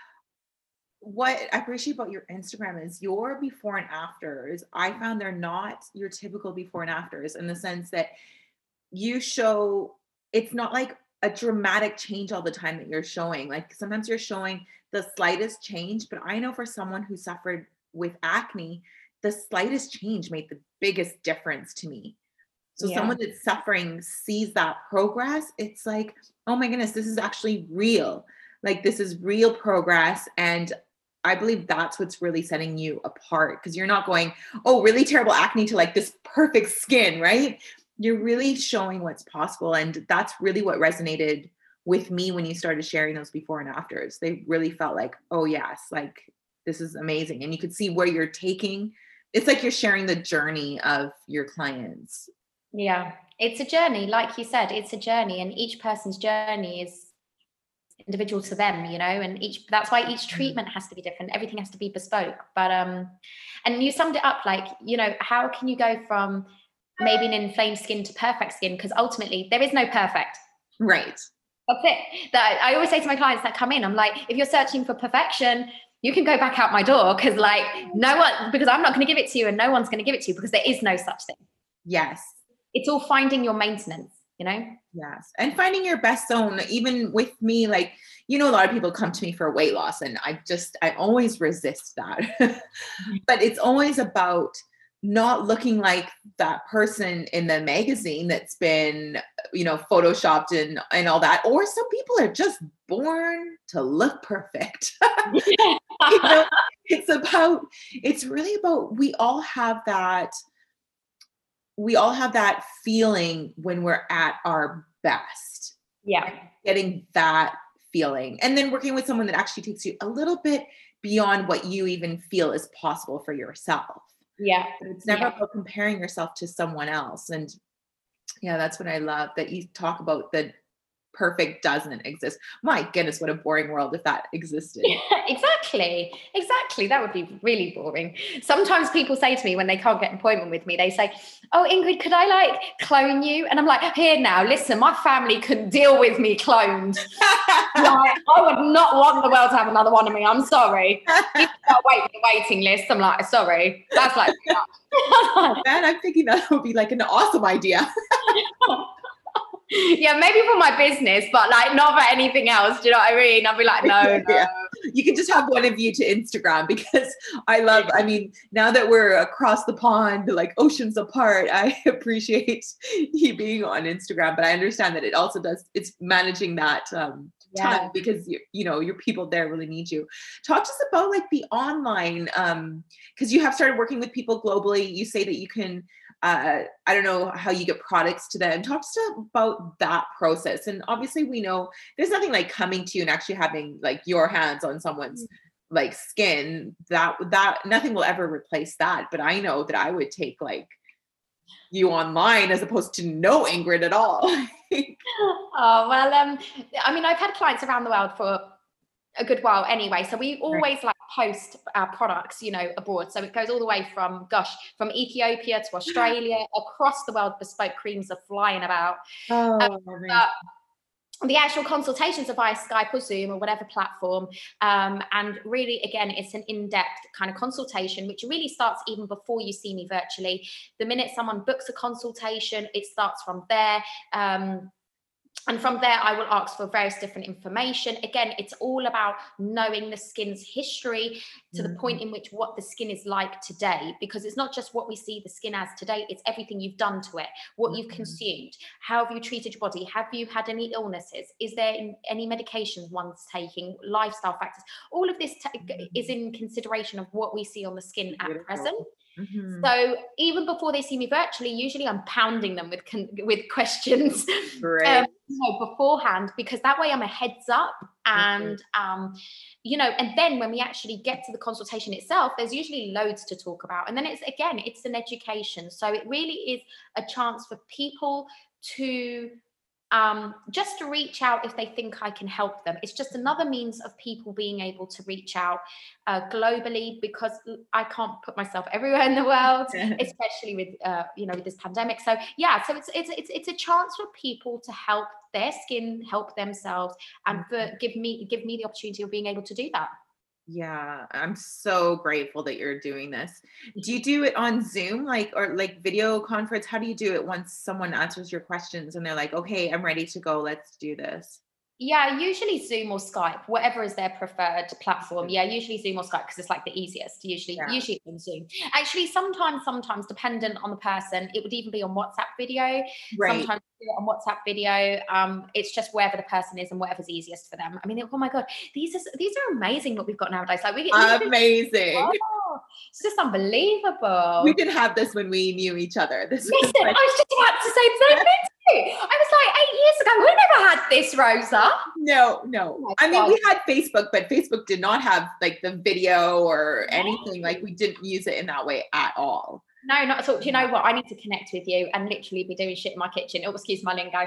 Speaker 3: What I appreciate about your Instagram is your before and afters. I found they're not your typical before and afters in the sense that you show, it's not like a dramatic change all the time that you're showing. Like sometimes you're showing the slightest change, but I know for someone who suffered with acne, the slightest change made the biggest difference to me. So someone that's suffering sees that progress. It's like, oh my goodness, this is actually real. Like this is real progress. And I believe that's what's really setting you apart because you're not going, oh, really terrible acne to like this perfect skin, right? You're really showing what's possible. And that's really what resonated with me when you started sharing those before and afters. They really felt like, oh yes, like this is amazing. And you could see where you're taking, it's like you're sharing the journey of your clients.
Speaker 2: Yeah, it's a journey. Like you said, it's a journey and each person's journey is individual to them, and that's why each treatment has to be different. Everything has to be bespoke. But and you summed it up like, how can you go from maybe an inflamed skin to perfect skin? Because ultimately there is no perfect.
Speaker 3: Right.
Speaker 2: That's it. That I always say to my clients that come in, I'm like, if you're searching for perfection, you can go back out my door because because I'm not going to give it to you and no one's going to give it to you because there is no such thing.
Speaker 3: Yes.
Speaker 2: It's all finding your maintenance. you know?
Speaker 3: Yes. And finding your best zone, even with me, like, a lot of people come to me for weight loss and I always resist that. But it's always about not looking like that person in the magazine that's been, photoshopped and all that. Or some people are just born to look perfect. It's really about, we all have that feeling when we're at our best.
Speaker 2: Yeah.
Speaker 3: Getting that feeling. And then working with someone that actually takes you a little bit beyond what you even feel is possible for yourself.
Speaker 2: Yeah.
Speaker 3: It's never about comparing yourself to someone else. And that's what I love, that you talk about the perfect doesn't exist. My goodness, what a boring world if that existed.
Speaker 2: Exactly. That would be really boring. Sometimes people say to me when they can't get an appointment with me, they say, "Oh, Ingrid, could I clone you?" And I'm like, "Here now, listen, my family couldn't deal with me cloned. I would not want the world to have another one of me. I'm sorry. You've got to wait for the waiting list." I'm like, "Sorry." That's like,
Speaker 3: man, I'm thinking that would be like an awesome idea.
Speaker 2: Yeah, maybe for my business, but not for anything else. Do you know what I mean? I'll be like, no.
Speaker 3: Yeah. You can just have one of you to Instagram, because I mean, now that we're across the pond, like oceans apart, I appreciate you being on Instagram, but I understand that it's managing that time, because your people there really need you. Talk to us about the online, because you have started working with people globally. You say that you can, I don't know how you get products to them. Talk to us about that process. And obviously we know there's nothing like coming to you and actually having your hands on someone's skin. That nothing will ever replace that. But I know that I would take you online as opposed to no Ingrid at all.
Speaker 2: Oh, well, I mean, I've had clients around the world for a good while anyway, so we always post our products abroad, so it goes all the way from Ethiopia to Australia, across the world. Bespoke creams are flying about. The actual consultations are via Skype or Zoom or whatever platform, and really, again, it's an in-depth kind of consultation, which really starts even before you see me virtually. The minute someone books a consultation, it starts from there. And from there, I will ask for various different information. Again, it's all about knowing the skin's history to the point in which what the skin is like today, because it's not just what we see the skin as today, it's everything you've done to it, what you've consumed, how have you treated your body, have you had any illnesses, is there any medications one's taking, lifestyle factors. All of this is in consideration of what we see on the skin at present. So even before they see me virtually, usually I'm pounding them with questions beforehand, because that way I'm a heads up. And and then when we actually get to the consultation itself, there's usually loads to talk about. And then it's an education. So it really is a chance for people to just to reach out if they think I can help them. It's just another means of people being able to reach out globally, because I can't put myself everywhere in the world, especially with with this pandemic. So it's a chance for people to help their skin, help themselves, and give me the opportunity of being able to do that.
Speaker 3: Yeah, I'm so grateful that you're doing this. Do you do it on Zoom, or video conference? How do you do it once someone answers your questions and they're like, okay, I'm ready to go, let's do this?
Speaker 2: Yeah, usually Zoom or Skype, whatever is their preferred platform. Yeah, usually Zoom or Skype, because it's the easiest. Usually on Zoom. Actually, sometimes dependent on the person, it would even be on WhatsApp video.
Speaker 3: Right.
Speaker 2: Sometimes on WhatsApp video. It's just wherever the person is and whatever's easiest for them. I mean, oh my God, these are amazing what we've got nowadays.
Speaker 3: Amazing.
Speaker 2: It's just unbelievable.
Speaker 3: We didn't have this when we knew each other.
Speaker 2: Listen, I was just about to say the same thing too. I was 8 years ago, we never had this, Rosa.
Speaker 3: No. Oh, I mean, we had Facebook, but Facebook did not have the video or anything. We didn't use it in that way at all.
Speaker 2: No, not at all. Do you know what? I need to connect with you and literally be doing shit in my kitchen. Oh, excuse my lingo.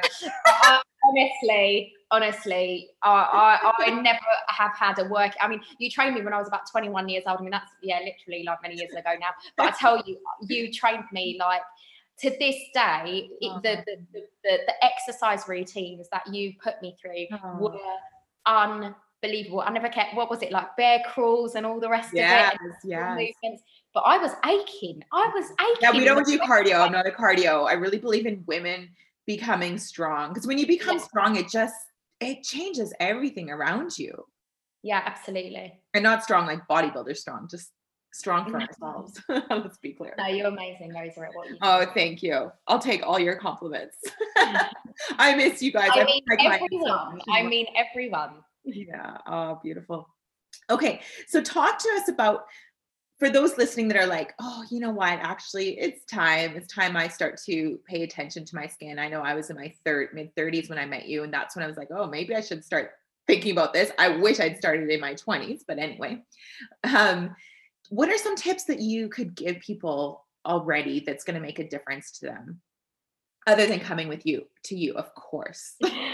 Speaker 2: Honestly, I never have had a work. I mean, you trained me when I was about 21 years old. I mean, that's literally many years ago now. But I tell you, you trained me to this day. The exercise routines that you put me through were unbelievable. I never kept, what was it, bear crawls and all the rest of it. Movements. But I was aching.
Speaker 3: Yeah, we don't do cardio. I'm not a cardio. I really believe in women becoming strong. Because when you become strong, it changes everything around you.
Speaker 2: Yeah, absolutely.
Speaker 3: And not strong like bodybuilder strong, just strong for ourselves. Let's be clear.
Speaker 2: No, you're amazing, Rosa, at what you do.
Speaker 3: Oh, thank you. I'll take all your compliments. I miss you guys.
Speaker 2: I mean everyone.
Speaker 3: Yeah. Oh, beautiful. Okay. So talk to us about, for those listening that are like, oh, you know what? Actually, it's time I start to pay attention to my skin. I know I was in my mid-30s when I met you. And that's when I was like, oh, maybe I should start thinking about this. I wish I'd started in my 20s, but anyway. What are some tips that you could give people already that's going to make a difference to them? Other than coming to you, of course.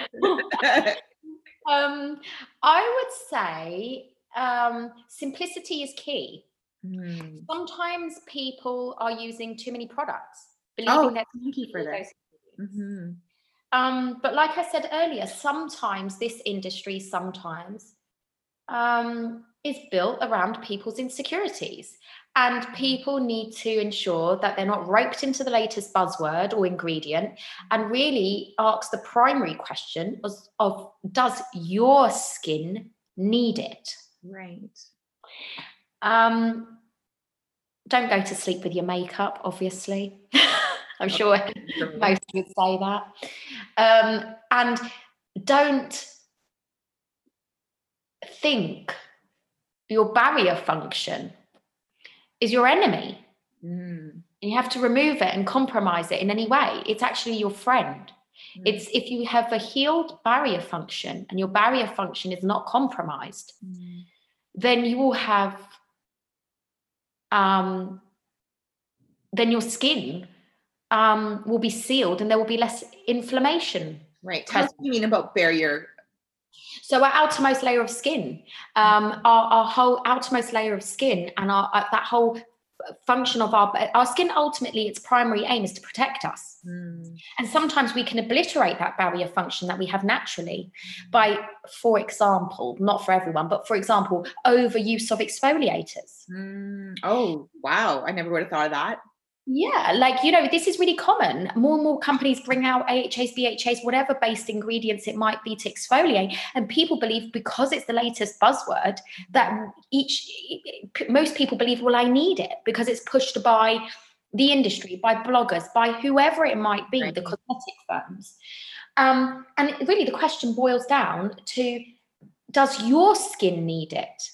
Speaker 2: I would say simplicity is key. Sometimes people are using too many products, believing that
Speaker 3: thank you for this.
Speaker 2: But like I said earlier, sometimes this industry is built around people's insecurities, and people need to ensure that they're not roped into the latest buzzword or ingredient, and really ask the primary question of does your skin need it?
Speaker 3: Right.
Speaker 2: Don't go to sleep with your makeup, obviously. I'm sure most would say that. And don't think your barrier function is your enemy. And you have to remove it and compromise it in any way. It's actually your friend. It's if you have a healed barrier function and your barrier function is not compromised, then you will have then your skin will be sealed and there will be less inflammation.
Speaker 3: Right. Tell us what you mean about barrier.
Speaker 2: So our outermost layer of skin, our whole outermost layer of skin, and that whole function of our skin, ultimately its primary aim is to protect us. And sometimes we can obliterate that barrier function that we have naturally by, for example, not for everyone, but for example, overuse of exfoliators.
Speaker 3: Oh, wow. I never would have thought of that.
Speaker 2: Yeah, like, this is really common. More and more companies bring out AHAs, BHAs, whatever based ingredients it might be to exfoliate. And people believe, because it's the latest buzzword, that most people believe, well, I need it because it's pushed by the industry, by bloggers, by whoever it might be, the cosmetic firms. And really the question boils down to, does your skin need it?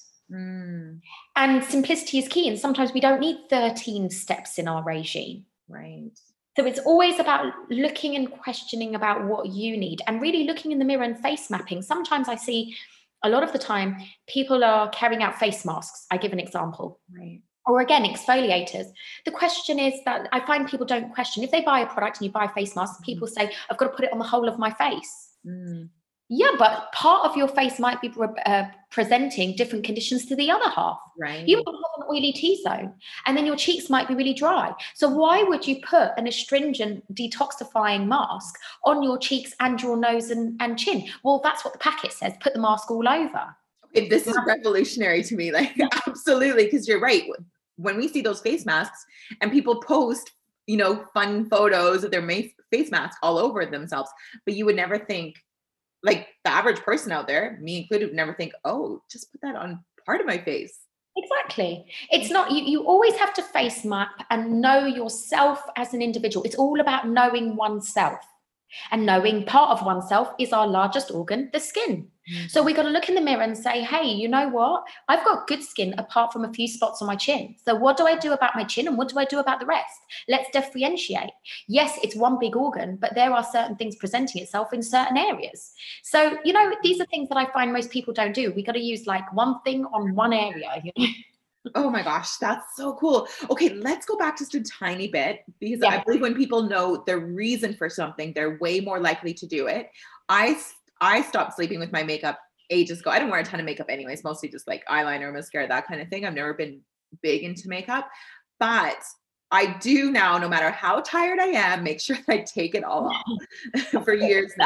Speaker 2: And simplicity is key. And sometimes we don't need 13 steps in our regime.
Speaker 3: Right.
Speaker 2: So it's always about looking and questioning about what you need and really looking in the mirror and face mapping. Sometimes I see a lot of the time people are carrying out face masks. I give an example.
Speaker 3: Right.
Speaker 2: Or again, exfoliators. The question is that I find people don't question. If they buy a product and you buy a face mask, people say, I've got to put it on the whole of my face. Yeah, but part of your face might be presenting different conditions to the other half.
Speaker 3: Right.
Speaker 2: You might have an oily T-zone, and then your cheeks might be really dry. So why would you put an astringent detoxifying mask on your cheeks and your nose and chin? Well, that's what the packet says. Put the mask all over.
Speaker 3: This is revolutionary to me. Like, absolutely, because you're right. When we see those face masks and people post, fun photos of their face mask all over themselves, but you would never think, like the average person out there, me included, would never think, oh, just put that on part of my face.
Speaker 2: Exactly. It's not, you always have to face map and know yourself as an individual. It's all about knowing oneself. And knowing part of oneself is our largest organ, the skin. So we got to look in the mirror and say, hey, you know what? I've got good skin apart from a few spots on my chin. So what do I do about my chin and what do I do about the rest? Let's differentiate. Yes, it's one big organ, but there are certain things presenting itself in certain areas. So, these are things that I find most people don't do. We got to use like one thing on one area.
Speaker 3: Oh my gosh, that's so cool. Okay, let's go back just a tiny bit, because I believe when people know the reason for something, they're way more likely to do it. I stopped sleeping with my makeup ages ago. I don't wear a ton of makeup anyways, mostly just like eyeliner, mascara, that kind of thing. I've never been big into makeup, but I do now, no matter how tired I am, make sure I take it all off for years now.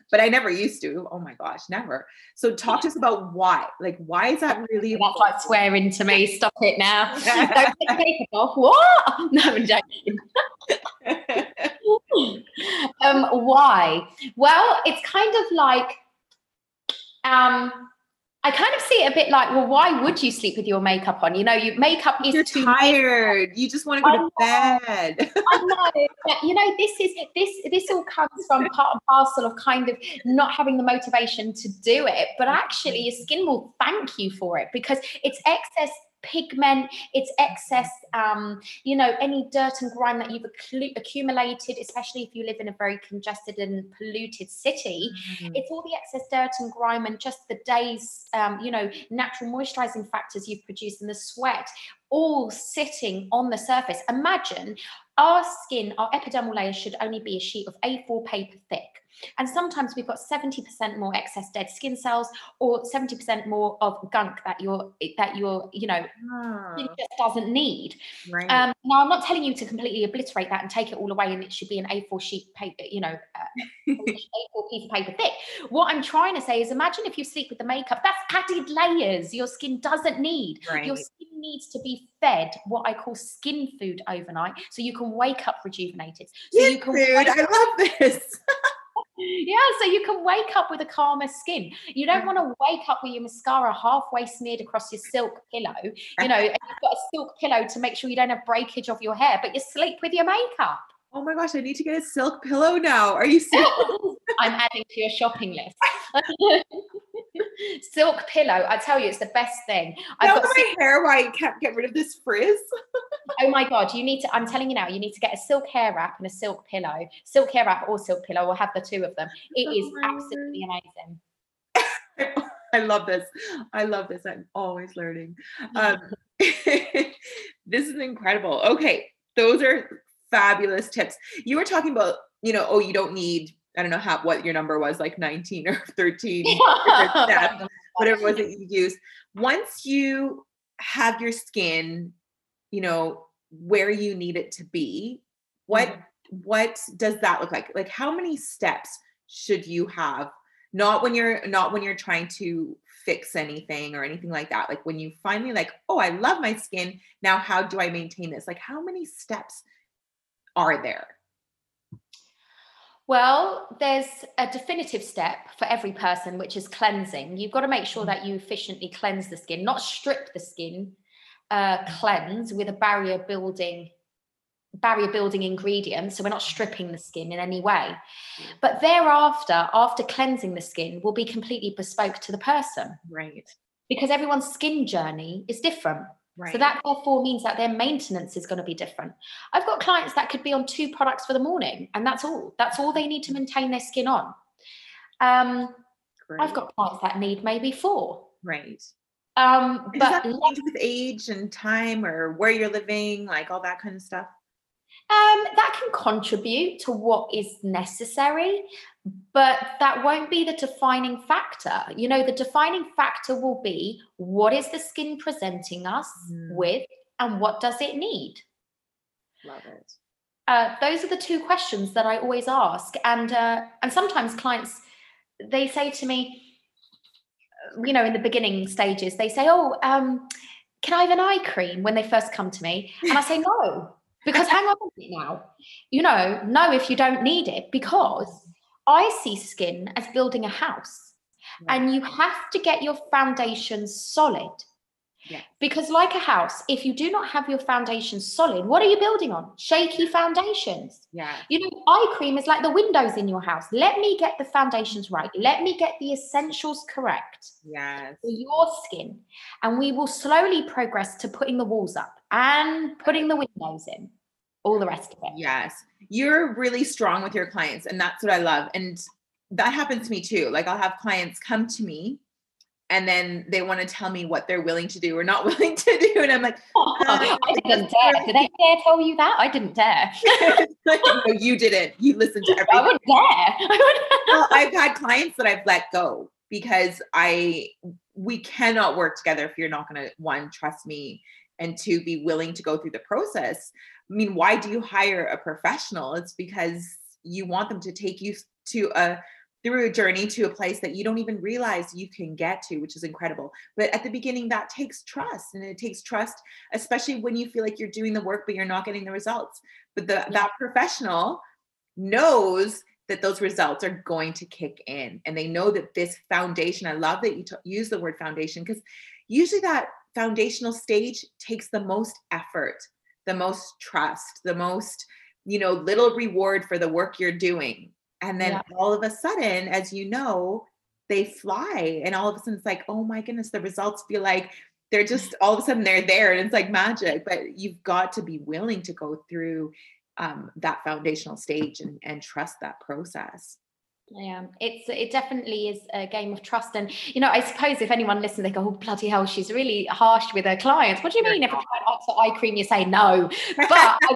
Speaker 3: but I never used to. Oh my gosh, never. So talk to us about why. Like, why is that really
Speaker 2: That's like swearing to me. Stop it now. Don't take makeup off. What? No, I'm joking. Why? Well, it's kind of like, I kind of see it a bit like, well, why would you sleep with your makeup on? You know, your makeup is
Speaker 3: You're tired. You just want to go to bed.
Speaker 2: I know. But, you know, this all comes from part and parcel of kind of not having the motivation to do it. But actually, your skin will thank you for it because it's excess pigment, it's excess, you know, any dirt and grime that you've accumulated, especially if you live in a very congested and polluted city. It's all the excess dirt and grime and just the day's, you know, natural moisturizing factors you've produced and the sweat all sitting on the surface. Imagine our skin, our epidermal layer should only be a sheet of A4 paper thick. And sometimes we've got 70% more excess dead skin cells or 70% more of gunk that your you know, skin just doesn't need.
Speaker 3: Right.
Speaker 2: Now, I'm not telling you to completely obliterate that and take it all away and it should be an A4 sheet paper, you know, A4 piece of paper thick. What I'm trying to say is imagine if you sleep with the makeup, that's added layers your skin doesn't need.
Speaker 3: Right.
Speaker 2: Your skin needs to be fed what I call skin food overnight so you can wake up rejuvenated. So
Speaker 3: you can I love this.
Speaker 2: Yeah, so you can wake up with a calmer skin. You don't want to wake up with your mascara halfway smeared across your silk pillow, you know, and you've got a silk pillow to make sure you don't have breakage of your hair, but you sleep with your makeup.
Speaker 3: Oh my gosh, I need to get a silk pillow now. Are you serious?
Speaker 2: I'm adding to your shopping list. Silk pillow, I tell you, it's the best thing.
Speaker 3: I've got my hair why I can't get rid of this frizz.
Speaker 2: Oh my God, you need to, I'm telling you now, you need to get a silk hair wrap and a silk pillow. Silk hair wrap or silk pillow, we'll have the two of them. It is absolutely amazing.
Speaker 3: I love this. I love this. I'm always learning. This is incredible. Okay, those are fabulous tips. You were talking about, you know, oh, you don't need, I don't know what your number was, like 19 or 13, whatever it was that you used. Once you have your skin, you know, where you need it to be, what does that look like? Like, how many steps should you have? Not when you're trying to fix anything or anything like that. Like when you finally like, oh, I love my skin. Now, how do I maintain this? Like, how many steps are there?
Speaker 2: Well, there's a definitive step for every person, which is cleansing. You've got to make sure that you efficiently cleanse the skin, not strip the skin, cleanse with a barrier building ingredient. So we're not stripping the skin in any way. But thereafter, after cleansing the skin, will be completely bespoke to the person.
Speaker 3: Right.
Speaker 2: Because everyone's skin journey is different. Right. So that therefore means that their maintenance is going to be different. I've got clients that could be on 2 products for the morning, and that's all. That's all they need to maintain their skin on. I've got clients that need maybe 4.
Speaker 3: Right.
Speaker 2: But
Speaker 3: does that change with age and time or where you're living, like all that kind of stuff?
Speaker 2: That can contribute to what is necessary, but that won't be the defining factor. You know, the defining factor will be what is the skin presenting us with and what does it need?
Speaker 3: Love it.
Speaker 2: Those are the 2 questions that I always ask. And sometimes clients, they say to me, you know, in the beginning stages, they say, oh, can I have an eye cream when they first come to me? And I say, no. Because hang on a minute now, you know, no, if you don't need it, because I see skin as building a house and you have to get your foundation solid. Yeah. Because like a house, if you do not have your foundation solid, what are you building on? Shaky foundations.
Speaker 3: Yeah.
Speaker 2: You know, eye cream is like the windows in your house. Let me get the foundations right. Let me get the essentials correct.
Speaker 3: Yes.
Speaker 2: For your skin. And we will slowly progress to putting the walls up and putting the windows in. All the rest of it.
Speaker 3: Yes. You're really strong with your clients, and that's what I love. And that happens to me too. Like I'll have clients come to me and then they want to tell me what they're willing to do or not willing to do. And I'm like,
Speaker 2: I didn't dare. Did they dare tell you that? I didn't dare.
Speaker 3: No, you didn't. You listened to everything.
Speaker 2: I wouldn't dare.
Speaker 3: Well, I've had clients that I've let go because we cannot work together if you're not going to, 1, trust me, and 2, be willing to go through the process. I mean, why do you hire a professional? It's because you want them to take you to a through a journey to a place that you don't even realize you can get to, which is incredible. But at the beginning, that takes trust, and it takes trust, especially when you feel like you're doing the work, but you're not getting the results. But that professional knows that those results are going to kick in, and they know that this foundation, I love that you use the word foundation, because usually that foundational stage takes the most effort, the most trust, the most, little reward for the work you're doing. And then all of a sudden, as you know, they fly. And all of a sudden it's like, oh my goodness, the results feel like they're just, all of a sudden they're there, and it's like magic. But you've got to be willing to go through that foundational stage and trust that process.
Speaker 2: Yeah, it definitely is a game of trust. And, I suppose if anyone listens, they go, oh, bloody hell, she's really harsh with her clients. What do you mean? If a client asks for eye cream, you say no. But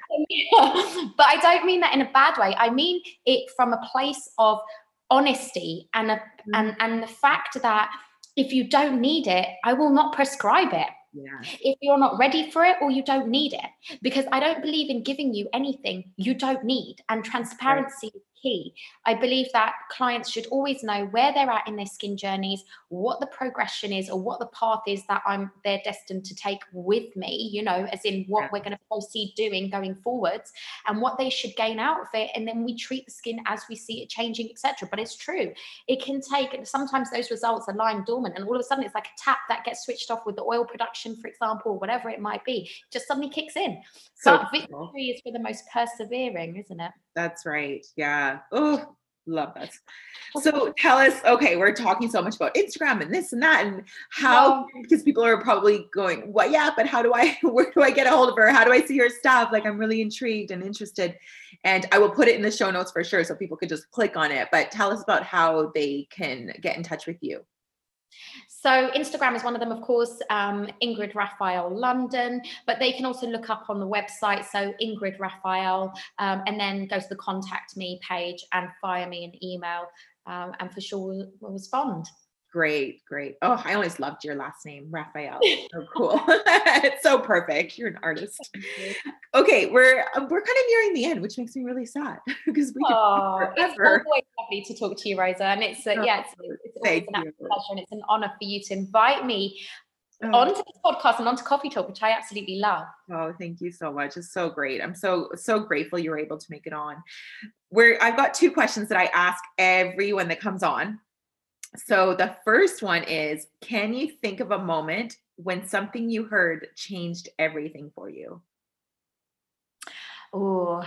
Speaker 2: I don't mean that in a bad way. I mean it from a place of honesty and the fact that if you don't need it, I will not prescribe it.
Speaker 3: Yeah.
Speaker 2: If you're not ready for it or you don't need it, because I don't believe in giving you anything you don't need, and transparency is key. I believe that clients should always know where they're at in their skin journeys, what the progression is, or what the path is that they're destined to take with me, as in what we're going to proceed doing going forwards, and what they should gain out of it. And then we treat the skin as we see it changing, etc. But it's true, it can take, sometimes those results are lying dormant, and all of a sudden it's like a tap that gets switched off with the oil production, for example, or whatever it might be, just suddenly kicks in. But victory is for the most persevering, isn't it?
Speaker 3: That's right. Yeah. Oh, love that. So tell us, okay, we're talking so much about Instagram and this and that, and how, because people are probably going, well, yeah, but where do I get a hold of her? How do I see her stuff? Like, I'm really intrigued and interested, and I will put it in the show notes for sure, so people could just click on it. But tell us about how they can get in touch with you.
Speaker 2: So Instagram is one of them, of course, Ingrid Raphael London, but they can also look up on the website. So Ingrid Raphael, and then go to the contact me page and fire me an email, and for sure we'll respond.
Speaker 3: Great. Oh, I always loved your last name, Raphael. So cool. It's so perfect. You're an artist. Okay, we're kind of nearing the end, which makes me really sad because we could talk forever.
Speaker 2: It's always lovely to talk to you, Rosa, and it's always an absolute pleasure, and it's an honor for you to invite me onto this podcast and onto Coffee Talk, which I absolutely love.
Speaker 3: Oh, thank you so much. It's so great. I'm so grateful you were able to make it on. I've got 2 questions that I ask everyone that comes on. So the first one is, can you think of a moment when something you heard changed everything for you?
Speaker 2: Oh,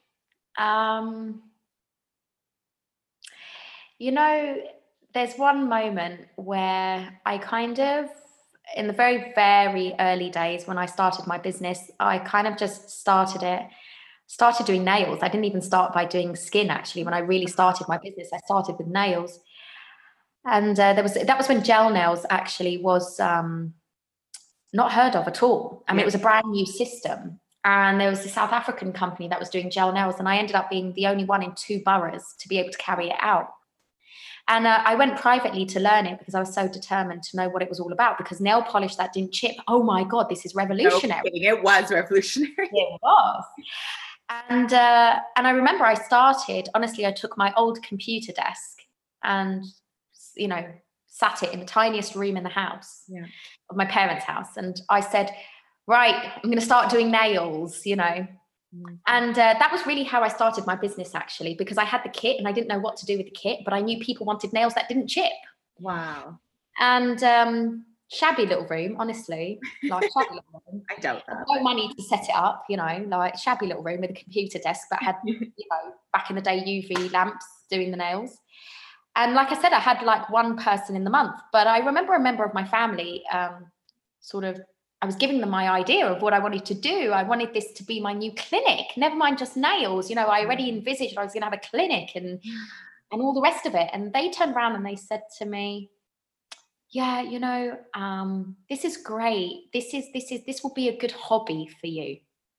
Speaker 2: there's one moment where I kind of, in the very, very early days when I started my business, I kind of just started doing nails. I didn't even start by doing skin, actually. When I really started my business, I started with nails. And that was when gel nails actually was not heard of at all. I mean, it was a brand new system. And there was a South African company that was doing gel nails, and I ended up being the only one in 2 boroughs to be able to carry it out. And I went privately to learn it because I was so determined to know what it was all about, because nail polish that didn't chip, oh my God, this is revolutionary.
Speaker 3: No, it was revolutionary.
Speaker 2: It was. And I remember I started, honestly, I took my old computer desk and, sat it in the tiniest room in the house, of my parents' house. And I said, right, I'm going to start doing nails, And that was really how I started my business, actually, because I had the kit and I didn't know what to do with the kit, but I knew people wanted nails that didn't chip.
Speaker 3: Wow.
Speaker 2: And shabby little room, honestly, like shabby little room.
Speaker 3: I doubt that.
Speaker 2: No money to set it up, like shabby little room with a computer desk that had, back in the day, UV lamps doing the nails. And like I said, I had like 1 person in the month, but I remember a member of my family I was giving them my idea of what I wanted to do. I wanted this to be my new clinic, never mind just nails. I already envisaged I was going to have a clinic and all the rest of it. And they turned around and they said to me, yeah, this is great. This will be a good hobby for you.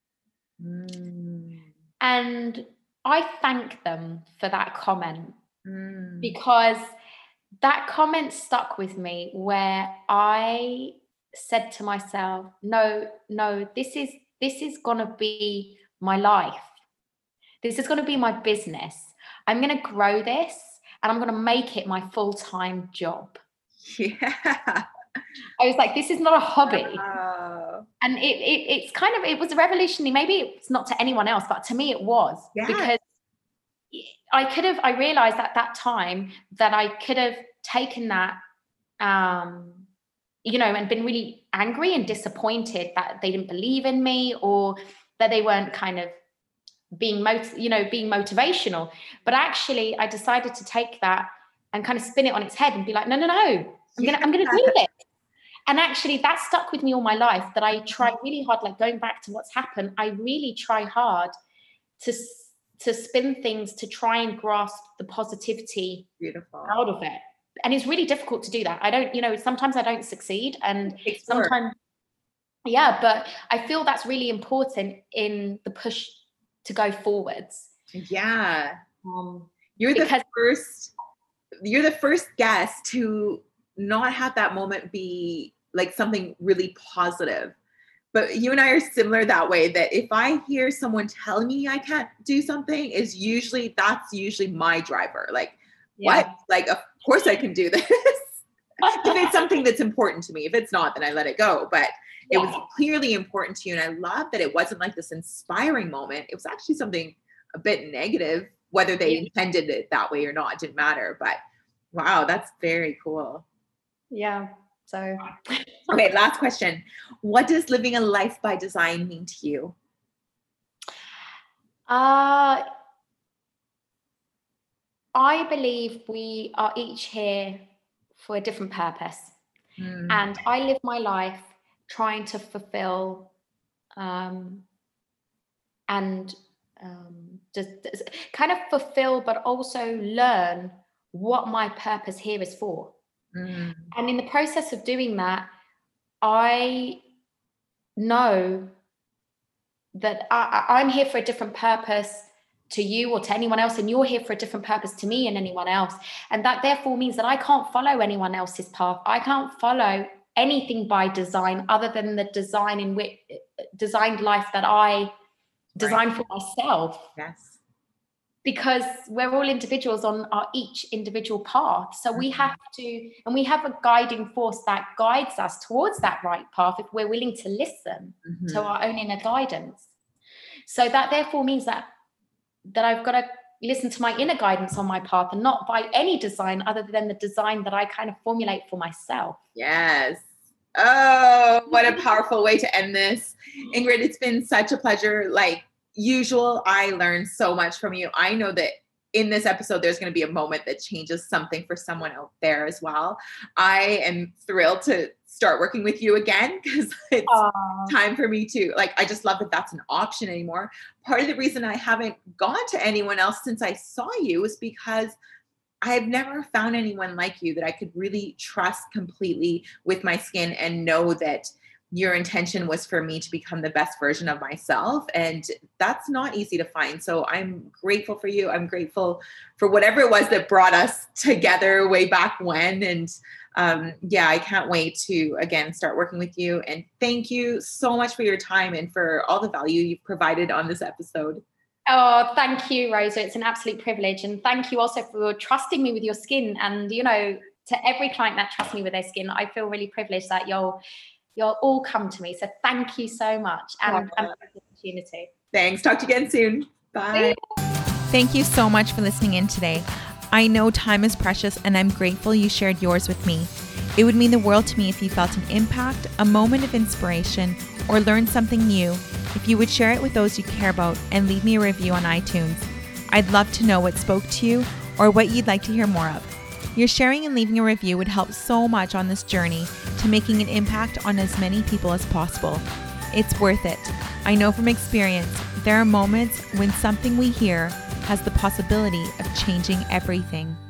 Speaker 2: And I thank them for that comment, because that comment stuck with me, where I said to myself, no, this is going to be my life. This is going to be my business. I'm going to grow this, and I'm going to make it my full-time job.
Speaker 3: Yeah.
Speaker 2: I was like, this is not a hobby.
Speaker 3: Wow.
Speaker 2: And it's kind of, it was revolutionary. Maybe it's not to anyone else, but to me it was.
Speaker 3: Yeah.
Speaker 2: Because I realized at that time that I could have taken that, you know, and been really angry and disappointed that they didn't believe in me, or that they weren't kind of being motivational. But actually I decided to take that and kind of spin it on its head and be like, no, I'm gonna do this. And actually that stuck with me all my life, that I try really hard, like going back to what's happened, I really try hard to spin things, to try and grasp the positivity out of it. And it's really difficult to do that. I don't, you know, sometimes I don't succeed, and sometimes, yeah, but I feel that's really important in the push to go forwards.
Speaker 3: Yeah. You're the first guest to not have that moment be like something really positive. But you and I are similar that way, that if I hear someone telling me I can't do something, that's usually my driver. Like, what? Like, of course I can do this. If it's something that's important to me. If it's not, then I let it go. But it was clearly important to you. And I love that it wasn't like this inspiring moment. It was actually something a bit negative, whether they intended it that way or not, it didn't matter. But wow, that's very cool.
Speaker 2: Yeah. So,
Speaker 3: okay, last question. What does living a life by design mean to you?
Speaker 2: I believe we are each here for a different purpose. And I live my life trying to fulfill just kind of fulfill, but also learn what my purpose here is for. And in the process of doing that, I know that I'm here for a different purpose to you or to anyone else, and you're here for a different purpose to me and anyone else. And that therefore means that I can't follow anyone else's path. I can't follow anything by design other than the design in which designed life that I designed for myself.
Speaker 3: Yes.
Speaker 2: Because we're all individuals on our each individual path. So we have to, and we have a guiding force that guides us towards that right path if we're willing to listen to our own inner guidance. So that therefore means that I've got to listen to my inner guidance on my path, and not by any design other than the design that I kind of formulate for myself.
Speaker 3: Yes. Oh, what a powerful way to end this. Ingrid, it's been such a pleasure. Like usual, I learned so much from you. I know that in this episode, there's going to be a moment that changes something for someone out there as well. I am thrilled to start working with you again, because it's time for me to, like, I just love that that's an option anymore. Part of the reason I haven't gone to anyone else since I saw you is because I've never found anyone like you that I could really trust completely with my skin and know that your intention was for me to become the best version of myself. And that's not easy to find. So I'm grateful for you. I'm grateful for whatever it was that brought us together way back when. And I can't wait to, again, start working with you. And thank you so much for your time and for all the value you've provided on this episode.
Speaker 2: Oh, thank you, Rosa. It's an absolute privilege. And thank you also for trusting me with your skin. And, you know, to every client that trusts me with their skin, I feel really privileged that you'll all come to me. So thank you so much. And for the opportunity.
Speaker 3: Thanks. Talk to you again soon. Bye.
Speaker 1: Thank you so much for listening in today. I know time is precious, and I'm grateful you shared yours with me. It would mean the world to me if you felt an impact, a moment of inspiration, or learned something new, if you would share it with those you care about and leave me a review on iTunes. I'd love to know what spoke to you or what you'd like to hear more of. Your sharing and leaving a review would help so much on this journey to making an impact on as many people as possible. It's worth it. I know from experience, there are moments when something we hear has the possibility of changing everything.